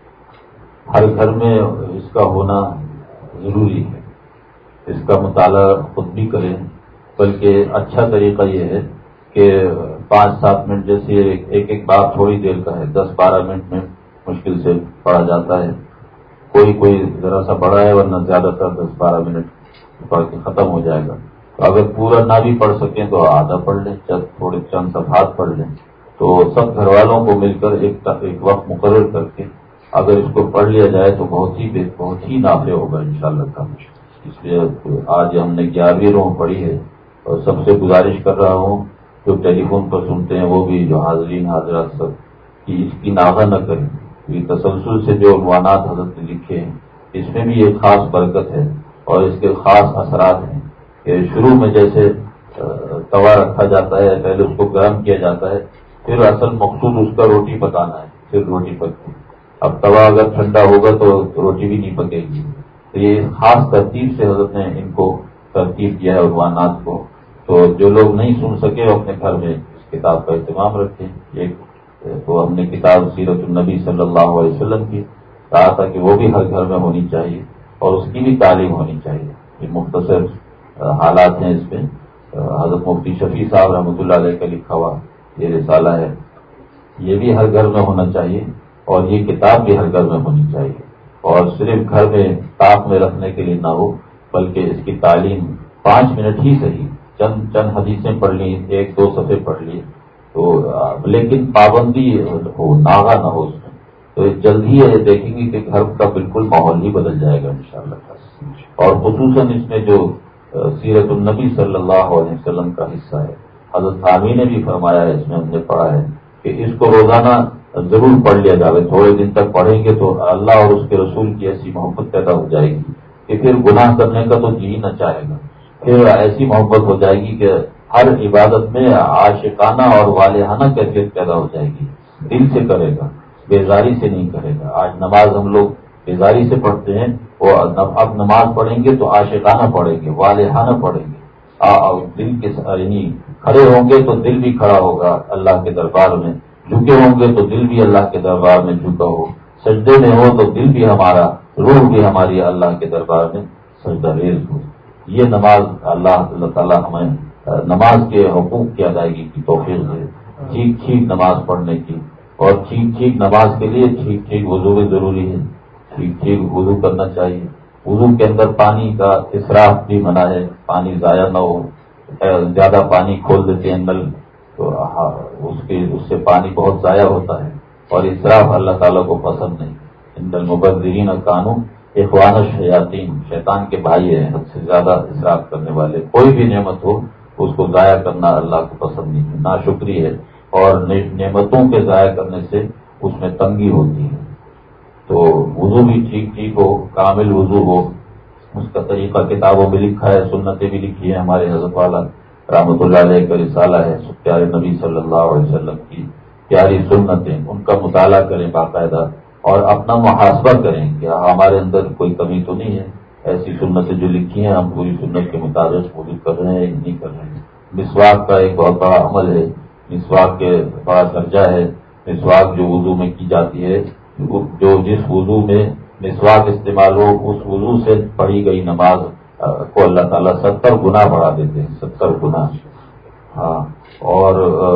ہر گھر میں اس کا ہونا ضروری ہے۔ اس کا مطالعہ خود بھی کریں، بلکہ اچھا طریقہ یہ ہے کہ پانچ سات منٹ جیسے ایک ایک بات تھوڑی دیر کا ہے، دس بارہ منٹ میں مشکل سے پڑھا جاتا ہے۔ کوئی کوئی ذرا سا بڑا ہے، ورنہ زیادہ تر دس بارہ منٹ پڑھ کے ختم ہو جائے گا۔ اگر پورا نہ بھی پڑھ سکیں تو آدھا پڑھ لیں، چند تھوڑے چند صفحات پڑھ لیں۔ تو سب گھر والوں کو مل کر ایک ایک وقت مقرر کر کے اگر اس کو پڑھ لیا جائے تو بہت ہی بہت ہی نافع ہوگا انشاءاللہ تعالی۔ اس لیے آج ہم نے گیارہویں روم پڑھی ہے، اور سب سے گزارش کر رہا ہوں جو ٹیلی فون پر سنتے ہیں وہ بھی، جو حاضرین حاضرات سب، کہ اس کی ناغہ نہ کریں۔ یہ تسلسل سے جو عنوانات حضرت نے لکھے ہیں اس میں بھی ایک خاص برکت ہے اور اس کے خاص اثرات ہیں کہ شروع میں جیسے توا رکھا جاتا ہے، پہلے اس کو گرم کیا جاتا ہے، پھر اصل مقصود اس کا روٹی پکانا ہے، پھر روٹی پکتی۔ اب توا اگر ٹھنڈا ہوگا تو روٹی بھی نہیں پکے گی۔ تو یہ خاص ترتیب سے حضرت نے ان کو ترتیب کیا ہے عنوانات کو۔ تو جو لوگ نہیں سن سکے وہ اپنے گھر میں اس کتاب کا اہتمام رکھیں۔ ایک تو ہم نے کتاب سیرت النبی صلی اللہ علیہ وسلم کی کہا تھا کہ وہ بھی ہر گھر میں ہونی چاہیے اور اس کی بھی تعلیم ہونی چاہیے۔ یہ مختصر حالات ہیں اس میں۔ حضرت مفتی شفیع صاحب رحمۃ اللہ علیہ کا لکھا ہوا یہ رسالہ ہے، یہ بھی ہر گھر میں ہونا چاہیے اور یہ کتاب بھی ہر گھر میں ہونی چاہیے، اور صرف گھر میں طاق میں رکھنے کے لیے نہ ہو بلکہ اس کی تعلیم پانچ منٹ ہی صحیح، چند چند حدیثیں پڑھ لی، ایک دو صفحے پڑھ لیے تو، لیکن پابندی ہو، ناغہ نہ ہو اس میں، تو جلد ہی یہ دیکھیں گے کہ گھر کا بالکل ماحول ہی بدل جائے گا انشاءاللہ۔ اور خصوصاً اس میں جو سیرت النبی صلی اللہ علیہ وسلم کا حصہ ہے، حضرت ثانوی نے بھی فرمایا ہے، اس میں ہم نے پڑھا ہے کہ اس کو روزانہ ضرور پڑھ لیا جائے۔ تھوڑے دن تک پڑھیں گے تو اللہ اور اس کے رسول کی ایسی محبت پیدا ہو جائے گی کہ پھر گناہ کرنے کا تو جی نہ چاہے گا، پھر ایسی محبت ہو جائے گی کہ ہر عبادت میں عاشقانہ اور والہانہ کیفیت پیدا ہو جائے گی، دل سے کرے گا، بیزاری سے نہیں کرے گا۔ آج نماز ہم لوگ بیزاری سے پڑھتے ہیں، وہ اب نماز پڑھیں گے تو عاشقانہ پڑھیں گے، والہانہ پڑھیں گے، دل کے یعنی کھڑے ہوں گے تو دل بھی کھڑا ہوگا اللہ کے دربار میں، جھکے ہوں گے تو دل بھی اللہ کے دربار میں جھکا ہو، سجدے میں ہو تو دل بھی ہمارا، روح بھی ہماری اللہ کے دربار میں سجدہ ریز ہو۔ یہ نماز اللہ اللہ تعالیٰ ہمیں نماز کے حقوق کی ادائیگی کی توفیق دے، ٹھیک ٹھیک نماز پڑھنے کی، اور ٹھیک ٹھیک نماز کے لیے ٹھیک ٹھیک وضو بھی ضروری ہے، ٹھیک ٹھیک وضو کرنا چاہیے۔ وضو کے اندر پانی کا اسراف بھی منع ہے، پانی ضائع نہ ہو، زیادہ پانی کھول دیتے ہیں نل تو اس کے اس سے پانی بہت ضائع ہوتا ہے، اور اسراف اللہ تعالیٰ کو پسند نہیں۔ ان المبذرین قانون اخوان الشیاطین، شیطان کے بھائی ہیں حد سے زیادہ اسراف کرنے والے۔ کوئی بھی نعمت ہو اس کو ضائع کرنا اللہ کو پسند نہیں ہے، ناشکری ہے، اور نعمتوں کے ضائع کرنے سے اس میں تنگی ہوتی ہے۔ تو وضو بھی ٹھیک ٹھیک ہو، کامل وضو ہو، اس کا طریقہ کتابوں میں لکھا ہے، سنتیں بھی لکھی ہیں، ہمارے حضرت والا رحمۃ اللہ علیہ کا رسالہ ہے، پیارے نبی صلی اللہ علیہ وسلم کی پیاری سنتیں، ان کا مطالعہ کریں باقاعدہ اور اپنا محاسبہ کریں کہ ہمارے اندر کوئی کمی تو نہیں ہے، ایسی سنتیں جو لکھی ہیں ہم پوری سنت کے مطابق پوری کر رہے ہیں یا نہیں کر رہے ہیں۔ مسواک کا ایک بہت بڑا عمل ہے، مسواک کے بڑا درجہ ہے، مسواک جو وضو میں کی جاتی ہے، جو جس وضو میں مسواک استعمال ہو اس وضو سے پڑھی گئی نماز کو اللہ تعالیٰ ستر گنا بڑھا دیتے ہیں، ستر گنا۔ ہاں، اور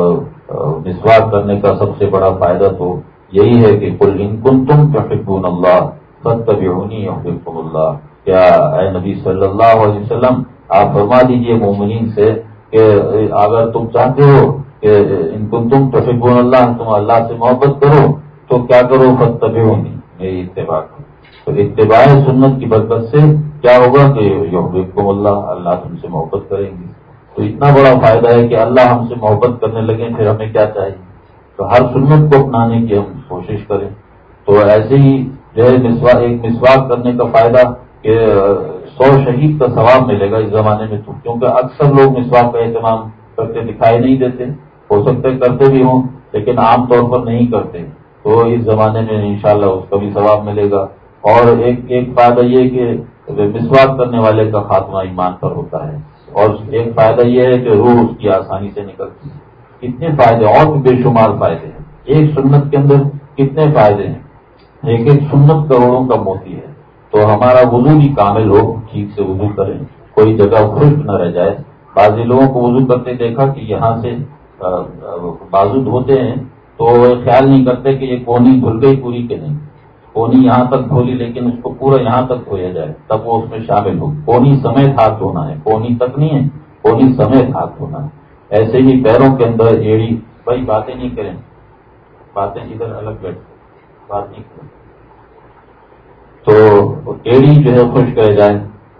مسواک کرنے کا سب سے بڑا فائدہ تو یہی ہے کہ قل ان کنتم تحبون اللہ فاتبعونی یحببکم اللہ. کیا اے نبی صلی اللہ علیہ وسلم آپ فرما دیجئے مومنین سے کہ اگر تم چاہتے ہو کہ ان کنتم تحبون اللہ، تم اللہ سے محبت کرو تو کیا کرو، فاتبعونی، میری اتباع کرو. تو اتباع سنت کی برکت سے کیا ہوگا کہ یحببکم اللہ، اللہ تم سے محبت کریں گے. تو اتنا بڑا فائدہ ہے کہ اللہ ہم سے محبت کرنے لگے، پھر ہمیں کیا چاہیے؟ تو ہر سنت کو اپنانے کی ہم کوشش کریں. تو ایسے ہی جو ہے مسواک ایک مسواک کرنے کا فائدہ کہ سو شہید کا ثواب ملے گا اس زمانے میں. تو کیونکہ اکثر لوگ مسواک کا اہتمام کرتے دکھائی نہیں دیتے، ہو سکتا ہے کرتے بھی ہوں لیکن عام طور پر نہیں کرتے. تو اس زمانے میں انشاءاللہ اس کا بھی ثواب ملے گا. اور ایک ایک فائدہ یہ کہ مسواک کرنے والے کا خاتمہ ایمان پر ہوتا ہے. اور ایک فائدہ یہ ہے کہ روح اس کی آسانی سے نکلتی ہے. کتنے فائدے، اور بھی بے شمار فائدے ہیں. ایک سنت کے اندر کتنے فائدے ہیں. ایک ایک سنت کروڑوں کا موتی ہے. تو ہمارا وضو بھی کامل ہو، ٹھیک سے وضو کریں، کوئی جگہ خشک نہ رہ جائے. بعض لوگوں کو وضو کرتے دیکھا کہ یہاں سے بازو دھوتے ہیں تو خیال نہیں کرتے کہ یہ کونی دھل گئی پوری کہ نہیں. کونی یہاں تک دھولی لیکن اس کو پورا یہاں تک دھویا جائے تب وہ اس میں شامل ہو. کونی سمیت ہاتھ دھونا ہے، کونی تک نہیں ہے، کونی سمیت ہاتھ دھونا ہے. ایسے ہی پیروں کے اندر ایڑی، بھائی باتیں نہیں کریں، باتیں ادھر الگ بیٹھ بات نہیں کریں. تو ایڑی جو ہے خشک رہ جائے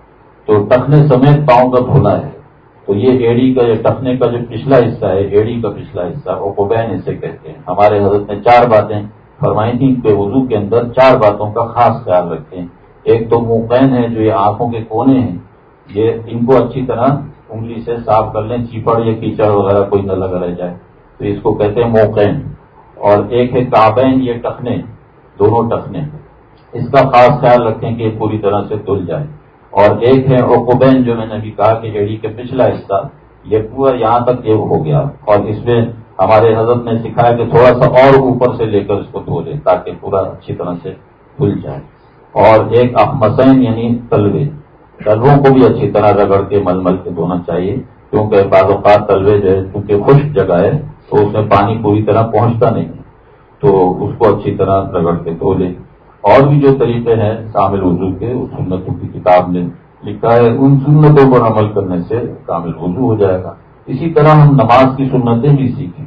تو ٹخنے سمیت پاؤں کا دھونا ہے. تو یہ ایڑی کا جو ٹخنے کا جو پچھلا حصہ ہے، ایڑی کا پچھلا حصہ عقبین اسے کہتے ہیں. ہمارے حضرت نے چار باتیں فرمائی تھی کہ وضو کے اندر چار باتوں کا خاص خیال رکھیں. ایک تو موقین ہے جو یہ آنکھوں کے کونے ہیں، یہ ان کو اچھی طرح انگلی سے صاف کر لیں، چیپڑ یا کیچڑ وغیرہ کوئی نہ لگا رہ جائے تو اس کو کہتے ہیں موقین. اور ایک ہے کعبین، یہ ٹخنے، دونوں ٹخنے، اس کا خاص خیال رکھیں کہ یہ پوری طرح سے دھل جائے. اور ایک ہے عقبین، جو میں نے ابھی کہا کہ ایڑی کے پچھلا حصہ، یہ پورا یہاں تک یہ ہو گیا. اور اس میں ہمارے حضرت نے سکھایا کہ تھوڑا سا اور اوپر سے لے کر اس کو دھو لیں تاکہ پورا اچھی طرح سے دھل جائے. اور ایک اخمسین یعنی تلوے، تلووں کو بھی اچھی طرح رگڑ کے مل مل کے دھونا چاہیے. کیونکہ بعض اوقات تلوے جو ہے چونکہ خشک جگہ ہے تو اس میں پانی پوری طرح پہنچتا نہیں ہے، تو اس کو اچھی طرح رگڑ کے دھو لیں. اور بھی جو طریقے ہیں کامل وضو کے، اس سنتوں کی کتاب نے لکھا ہے، ان سنتوں پر عمل کرنے سے کامل وضو ہو جائے گا. اسی طرح ہم نماز کی سنتیں بھی سیکھیں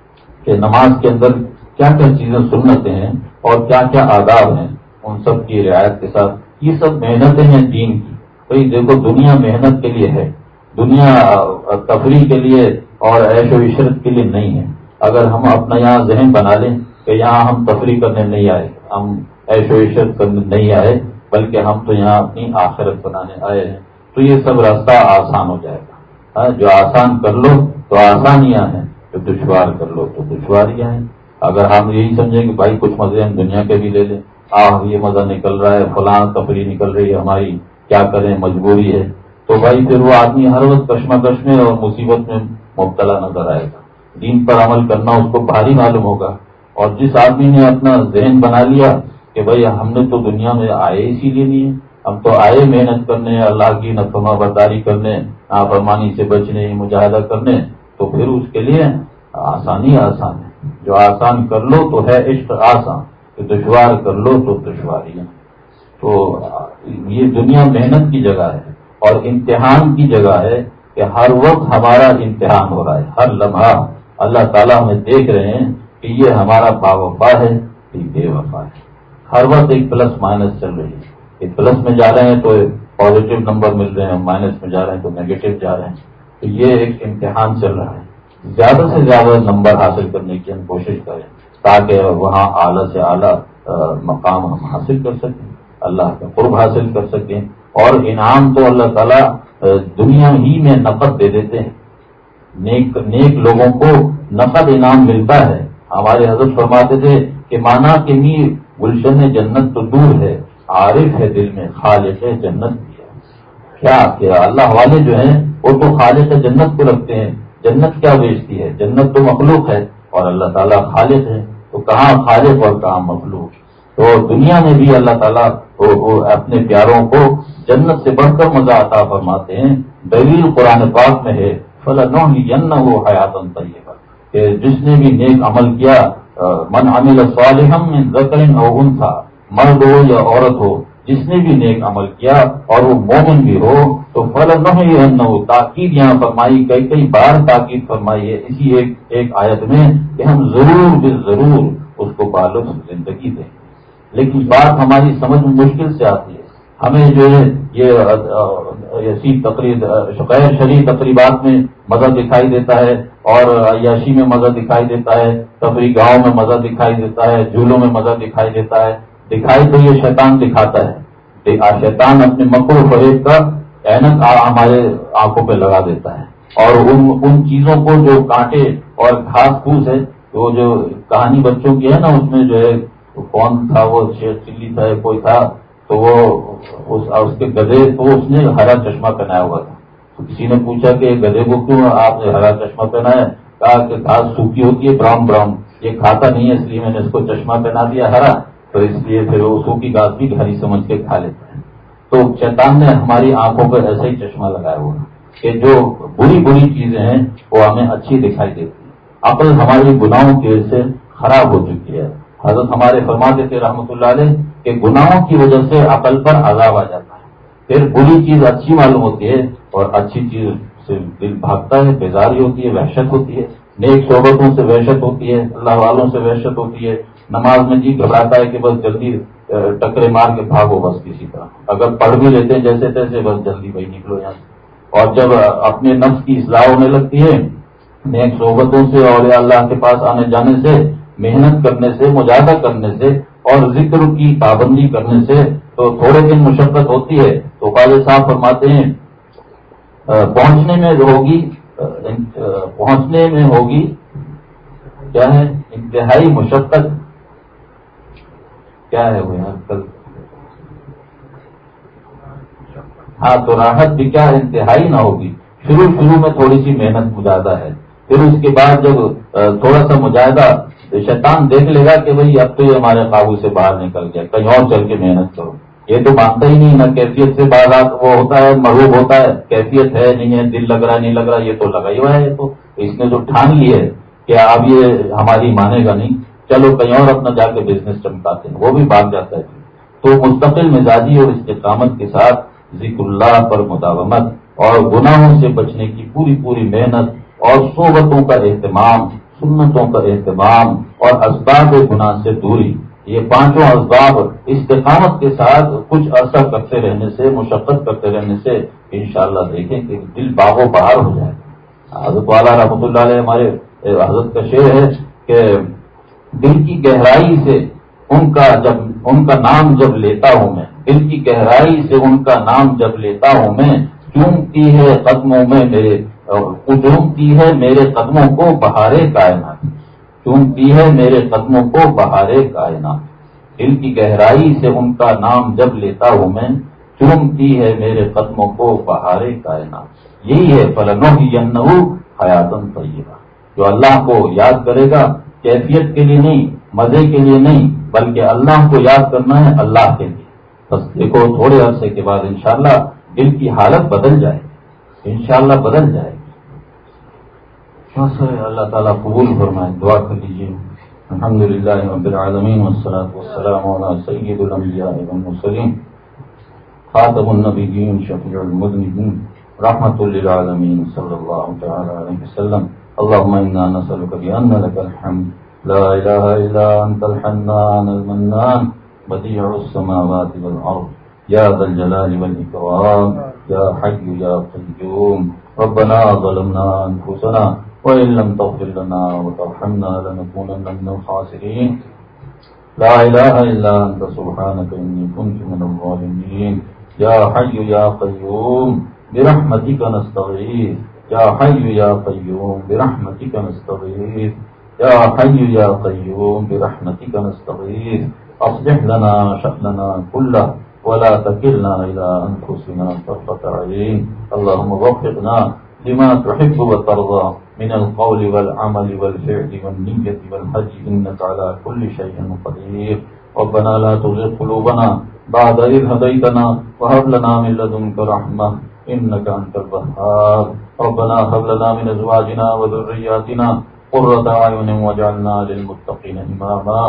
کہ نماز کے اندر کیا کیا چیزیں سنتیں ہیں اور کیا کیا آداب ہیں، ان سب کی رعایت کے ساتھ. یہ سب محنتیں ہیں دین کی. بھائی دیکھو، دنیا محنت کے لیے ہے، دنیا تفریح کے لیے اور عیش و عشرت کے لیے نہیں ہے. اگر ہم اپنا یہاں ذہن بنا لیں کہ یہاں ہم تفریح کرنے نہیں آئے، ہم عیش و عشرت کرنے نہیں آئے، بلکہ ہم تو یہاں اپنی آخرت بنانے آئے ہیں، تو یہ سب راستہ آسان ہو جائے گا. جو آسان کر لو تو آسانیاں ہیں، جو دشوار کر لو تو دشواریاں ہیں. اگر ہم یہی سمجھیں کہ بھائی کچھ مزے ہم دنیا کے بھی لے لیں، آہ یہ مزہ نکل رہا ہے، فلاں تفریح نکل رہی ہے ہماری، کیا کریں مجبوری ہے، تو بھائی پھر وہ آدمی ہر وقت کشمکش میں اور مصیبت میں مبتلا نظر آئے گا. دین پر عمل کرنا اس کو بھاری معلوم ہوگا. اور جس آدمی نے اپنا ذہن بنا لیا کہ بھائی ہم نے تو دنیا میں آئے اسی لیے نہیں ہے، ہم تو آئے محنت کرنے، اللہ کی نافرما برداری کرنے، نافرمانی سے بچنے، مجاہدہ کرنے، تو پھر اس کے لیے آسانی آسان ہے. جو آسان کر لو تو ہے عشق آسان، جو دشوار کر لو تو دشواریاں. تو یہ دنیا محنت کی جگہ ہے اور امتحان کی جگہ ہے کہ ہر وقت ہمارا امتحان ہو رہا ہے. ہر لمحہ اللہ تعالیٰ ہمیں دیکھ رہے ہیں کہ یہ ہمارا باوفا ہے کہ بے وفا ہے. ہر وقت ایک پلس مائنس چل رہی ہے. ایک پلس میں جا رہے ہیں تو پازیٹو نمبر مل رہے ہیں، مائنس میں جا رہے ہیں تو نیگیٹو جا رہے ہیں. تو یہ ایک امتحان چل رہا ہے. زیادہ سے زیادہ نمبر حاصل کرنے کی ہم کوشش کریں تاکہ وہاں اعلیٰ سے اعلیٰ مقام ہم حاصل کر سکیں، اللہ کا قرب حاصل کر سکیں. اور انعام تو اللہ تعالیٰ دنیا ہی میں نقد دے دیتے ہیں. نیک نیک لوگوں کو نقد انعام ملتا ہے. ہمارے حضرت فرماتے تھے کہ مانا کہ میر گلشن جنت تو دور ہے، عارف ہے دل میں خالق جنت بھی ہے. کیا کہ اللہ والے جو ہیں وہ تو خالق جنت کو رکھتے ہیں. جنت کیا بیچتی ہے؟ جنت تو مخلوق ہے اور اللہ تعالیٰ خالق ہے. تو کہاں خالق اور کہاں مخلوق. تو دنیا میں بھی اللہ تعالیٰ اپنے پیاروں کو جنت سے بڑھ کر مزہ عطا فرماتے ہیں. دلیل قرآن پاک میں ہے، فَلَنُحْيِيَنَّهُ حَيَاةً طَيِّبَةً. کہ جس نے بھی نیک عمل کیا، من عمل صالحا من ذکر او انثى، مرد ہو یا عورت ہو، جس نے بھی نیک عمل کیا اور وہ مومن بھی ہو تو فلنحینہ، تاکید یہاں فرمائی، کئی کئی بار تاکید فرمائی ہے اسی ایک ایک آیت میں کہ ہم ضرور بے ضرور اس کو بالغ زندگی دیں. لیکن بات ہماری سمجھ میں مشکل سے آتی ہے. ہمیں جو ہے یہ ایسی تقریب غیر شرعی تقریبات میں مزہ دکھائی دیتا ہے، اور عیاشی میں مزہ دکھائی دیتا ہے، تفریح گاہوں میں مزہ دکھائی دیتا ہے، جھولوں میں مزہ دکھائی دیتا ہے. دکھائی تو یہ شیطان دکھاتا ہے. شیطان اپنے مکر و فریب کا اینک ہمارے آنکھوں پہ لگا دیتا ہے، اور ان ان چیزوں کو جو کانٹے اور گھاس پھوس ہے، وہ جو کہانی بچوں کی ہے نا، اس میں جو ہے کون تھا وہ شیر چلی تھا کوئی تھا، تو وہ اس, اس کے گدھے کو اس نے ہرا چشمہ پہنایا ہوا تھا. تو کسی نے پوچھا کہ گدھے کو کیوں آپ نے ہرا چشمہ پہنایا؟ کہا کہ گھاس سوکھی ہوتی ہے براؤن براؤن، یہ کھاتا نہیں ہے اس لیے میں نے اس کو چشمہ پہنا دیا ہرا، تو اس لیے پھر وہ سوکھی گھاس بھی ہری سمجھ کے کھا لیتا ہے. تو شیطان نے ہماری آنکھوں پر ایسا ہی چشمہ لگایا ہوا کہ جو بری بری چیزیں ہیں وہ ہمیں اچھی دکھائی دیتی ہیں. عقل ہماری گناہوں کی وجہ سے خراب ہو چکی ہے. حضرت ہمارے فرماتے تھے رحمۃ اللہ علیہ کہ گناہوں کی وجہ سے عقل پر عذاب آ جاتا ہے. پھر بری چیز اچھی معلوم ہوتی ہے اور اچھی چیز سے دل بھاگتا ہے، بیزاری ہوتی ہے، وحشت ہوتی ہے. نیک صحبتوں سے وحشت ہوتی ہے، اللہ والوں سے وحشت ہوتی ہے. نماز میں جی گھبراتا ہے کہ بس جلدی ٹکرے مار کے بھاگو بس کسی طرح، اگر پڑھ بھی لیتے ہیں جیسے تیسے بس جلدی بھائی نکلو یہاں سے. اور جب اپنے نفس کی اصلاح ہونے لگتی ہے نیک صحبتوں سے اور اللہ کے پاس آنے جانے سے، محنت کرنے سے، مجاہدہ کرنے سے اور ذکر کی پابندی کرنے سے تو تھوڑے دن مشقت ہوتی ہے. تو خواجہ صاحب فرماتے ہیں پہنچنے میں ہوگی پہنچنے میں ہوگی کیا ہے انتہائی مشقت. کیا ہے وہ یار کل ہاں تو راحت بھی کیا انتہائی نہ ہوگی. شروع شروع میں تھوڑی سی محنت مجاہدہ ہے، پھر اس کے بعد جب تھوڑا سا مجاہدہ شیطان دیکھ لے گا کہ بھئی اب تو یہ ہمارے قابو سے باہر نکل گیا، کہیں اور چل کے محنت کرو. یہ تو مانتا ہی نہیں، نہ کیفیت سے بازار وہ ہوتا ہے، مرغوب ہوتا ہے. کیفیت ہے نہیں ہے، دل لگ رہا ہے نہیں لگ رہا، یہ تو لگا ہی ہوا ہے. یہ تو اس نے تو ٹھان لی ہے کہ اب یہ ہماری مانے گا نہیں، چلو کہیں اور اپنا جا کے بزنس چمکاتے ہیں، وہ بھی بھاگ جاتا ہے. تو مستقل مزاجی اور استقامت کے ساتھ ذکر اللہ پر مداومت اور گناہوں سے بچنے کی پوری پوری محنت اور صحبتوں کا اہتمام، سنتوں کا اہتمام اور اسباب گناہ سے دوری، یہ پانچوں اسباب استقامت کے ساتھ کچھ عرصہ کرتے رہنے سے، مشقت کرتے رہنے سے انشاءاللہ دیکھیں کہ دل باغ و بہار ہو جائے. حضرت والا رحمۃ اللہ علیہ ہمارے حضرت کا شعر ہے کہ دل کی گہرائی سے ان کا جب ان کا نام جب لیتا ہوں میں، دل کی گہرائی سے ان کا نام جب لیتا ہوں میں، چومتی ہے قدموں میں میرے چومتی ہے میرے قدموں کو بہارے کائنات، چومتی ہے میرے قدموں کو بہارے کائنات. دل کی گہرائی سے ان کا نام جب لیتا ہوں میں، چومتی ہے میرے قدموں کو بہارے کائنات. یہی ہے فلنحینہ حیاتن طیبہ. جو اللہ کو یاد کرے گا کیفیت کے لیے نہیں، مزے کے لیے نہیں، بلکہ اللہ کو یاد کرنا ہے اللہ کے لیے. بس دیکھو تھوڑے عرصے کے بعد انشاءاللہ دل کی حالت بدل جائے گی، انشاءاللہ بدل جائے گی. اللہ تعالیٰ قبول فرمائے. دعا کر لیجیے. الحمدللہ رب العالمین والصلاة والسلام علی سید الانبیاء والمرسلین خاتم النبیین شفیع المذنبین رحمۃ للعالمین صلی اللہ تعالی علیہ وسلم. اللهم انا نسألك بأن لك الحمد لا اله الا انت الحنان المنان بديع السماوات والارض يا ذا الجلال والاكرام يا حي يا قيوم. ربنا ظلمنا انفسنا وان لم تغفر لنا وترحمنا لنكونن من الخاسرين. لا اله الا انت سبحانك اني كنت من الظالمين. يا حي يا قيوم برحمتك نستغيث. يا حي يا قيوم برحمتك نستغيث. يا حي يا قيوم برحمتك نستغيث. اصلح لنا شأننا كله ولا تكلنا إلى أنفسنا طرفة عين. اللهم وفقنا لما تحب وترضى من القول والعمل والفعل والنية والهدي إنك على كل شيء قدير. ربنا لا تزغ قلوبنا بعد إذ هديتنا وهب لنا من لدنك رحمة إنك أنت الوهاب. ربنا هب لنا من أزواجنا وذرياتنا قرة أعين واجعلنا للمتقين إماما.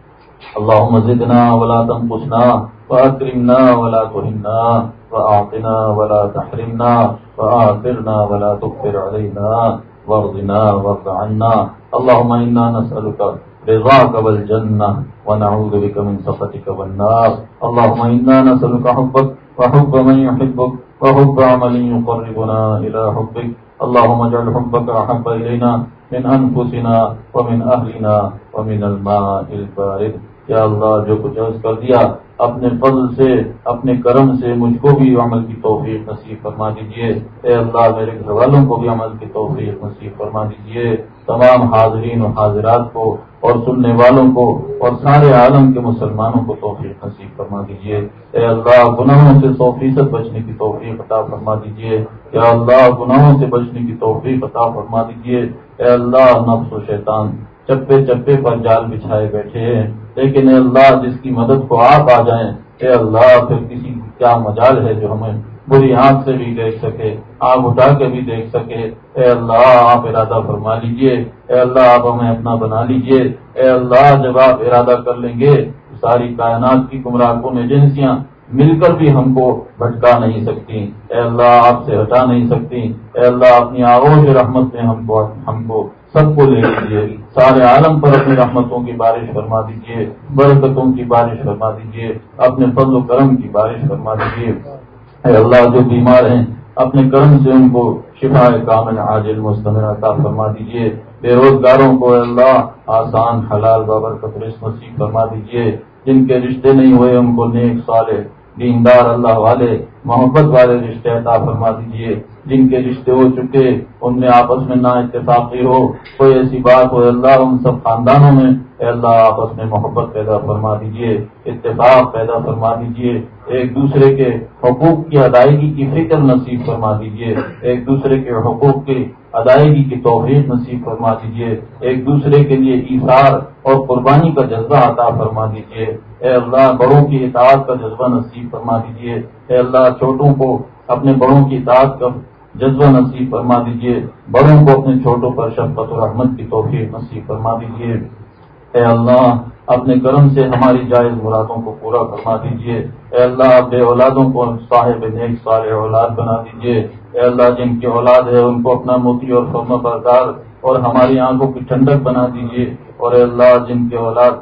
اللهم زدنا ولا تنقصنا وأكرمنا ولا تهنا وأعطنا ولا تحرمنا وآثرنا ولا تؤثر علينا وارضنا وارض عنا. اللهم إنا نسألك رضاك والجنة ونعوذ بك من سخطك والنار. اللهم إنا نسألك حبك وحب من يحبك وحب عمل يقربنا إلى حبك. اللهم اجعل حبك أحب إلينا من أنفسنا ومن أهلنا ومن الماء البارد. یا اللہ جو کچھ عرض کر دیا اپنے فضل سے اپنے کرم سے مجھ کو بھی عمل کی توفیق نصیب فرما دیجیے. اے اللہ میرے گھر والوں کو بھی عمل کی توفیق نصیب فرما دیجیے. تمام حاضرین و حاضرات کو اور سننے والوں کو اور سارے عالم کے مسلمانوں کو توفیق نصیب فرما دیجیے. اے اللہ گناہوں سے سو فیصد بچنے کی توفیق عطا فرما دیجیے. یا اللہ گناہوں سے بچنے کی توفیق عطا فرما دیجیے. اے اللہ نفس و شیطان چپے چپے پر جال بچھائے بیٹھے ہیں، لیکن اے اللہ جس کی مدد کو آپ آ جائیں، اے اللہ پھر کسی کی کیا مجال ہے جو ہمیں بری آنکھ سے بھی دیکھ سکے، آنکھ اٹھا کے بھی دیکھ سکے. اے اللہ آپ ارادہ فرما لیجئے. اے اللہ آپ ہمیں اپنا بنا لیجئے. اے اللہ جب آپ ارادہ کر لیں گے ساری کائنات کی گمراہ کن ایجنسیاں مل کر بھی ہم کو بھٹکا نہیں سکتی. اے اللہ آپ سے ہٹا نہیں سکتی. اے اللہ اپنی آغوش رحمت میں ہم کو ہم کو سب کو لے لیجیے. سارے عالم پر اپنی رحمتوں کی بارش فرما دیجیے، برکتوں کی بارش فرما دیجیے، اپنے فضل و کرم کی بارش فرما دیجیے. اے اللہ جو بیمار ہیں اپنے کرم سے ان کو شفا کامل عاجل مستمر عطا فرما دیجیے. بے روزگاروں کو اے اللہ آسان حلال بابرکت رزق نصیب فرما دیجیے. جن کے رشتے نہیں ہوئے ان کو نیک صالح دیندار اللہ والے محبت والے رشتے عطا فرما دیجیے. جن کے رشتے ہو چکے ان میں آپس میں نا اتفاقی ہو، کوئی ایسی بات ہو اللہ ان سب خاندانوں میں اے اللہ آپس میں محبت پیدا فرما دیجیے، اتفاق پیدا فرما دیجیے. ایک دوسرے کے حقوق کی ادائیگی کی فکر نصیب فرما دیجیے. ایک دوسرے کے حقوق کی ادائیگی کی توفیق نصیب فرما دیجیے. ایک دوسرے کے لیے ایثار اور قربانی کا جذبہ عطا فرما دیجیے. اے اللہ بڑوں کی اطاعت کا جذبہ نصیب فرما دیجیے. اے اللہ چھوٹوں کو اپنے بڑوں کی اطاعت کا جذبہ نصیب فرما دیجیے. بڑوں کو اپنے چھوٹوں پر شفقت و رحمت کی توفیق نصیب فرما دیجیے. اے اللہ اپنے کرم سے ہماری جائز مرادوں کو پورا فرما دیجیے. اے اللہ بے اولادوں کو صاحب نیک صالح اولاد بنا دیجیے. اے اللہ جن کی اولاد ہے ان کو اپنا موتی اور فرما بردار اور ہماری آنکھوں کی ٹھنڈک بنا دیجیے. اور اے اللہ جن کے اولاد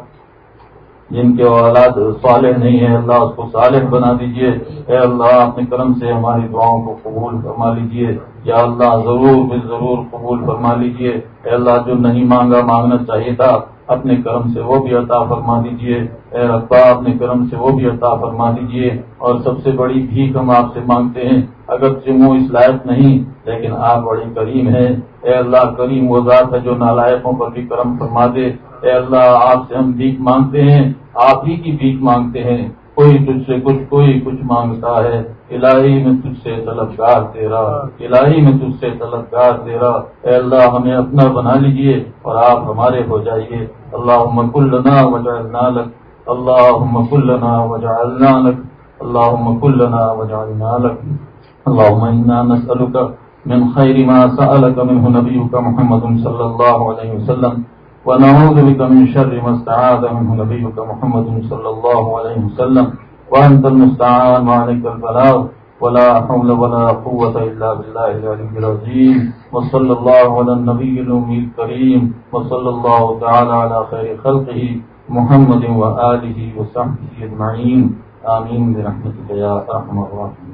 جن کے اولاد صالح نہیں ہے اللہ اس کو صالح بنا دیجیے. اے اللہ اپنے کرم سے ہماری دعاؤں کو قبول فرما لیجیے. یا اللہ ضرور بے ضرور قبول فرما لیجیے. اے اللہ جو نہیں مانگا مانگنا چاہیے تھا اپنے کرم سے وہ بھی عطا فرما دیجیے. اے ربا اپنے کرم سے وہ بھی عطا فرما دیجیے. اور سب سے بڑی بھیک ہم آپ سے مانگتے ہیں، اگر وہ اس لائق نہیں لیکن آپ بڑی کریم ہیں. اے اللہ کریم وہ ذات ہے جو نالائقوں پر بھی کرم فرما دے. اے اللہ آپ سے ہم بھیک مانگتے ہیں، آپ ہی کی بھیک مانگتے ہیں. کوئی تجھ سے کچھ کوئی کچھ مانگتا ہے. الہی میں تجھ سے طلبگار تیرا، الہی میں تجھ سے طلبگار تیرا. اے اللہ ہمیں اپنا بنا لیجیے اور آپ ہمارے ہو جائیے. اللہم کن لنا وجعلنا لک، اللہم کن لنا وجعلنا لک، اللہم کن لنا وجعلنا لک. اللہم انا نسألک من خیر ما سألک منہ نبیک محمد صلی اللہ علیہ وسلم ونعوذ بك من شر ما استعاذ منه نبيك محمد صلى الله عليه وسلم وأنت المستعان وعليك البلاغ ولا حول ولا قوة إلا بالله العلي العظيم. وصلى الله على النبي الأمي الكريم وصلى الله تعالى على خير خلقه محمد وآله وصحبه أجمعين. آمين برحمتك يا أرحم الراحمين.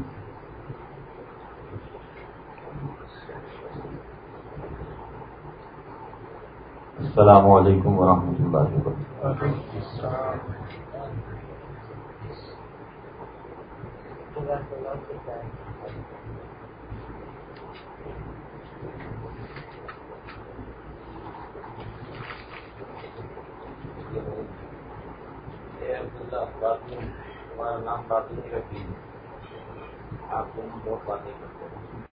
السلام علیکم ورحمۃ اللہ وبرکاتہ. ہمارا نام بات نہیں رکھی، آپ کو بہت باتیں کرتے ہیں.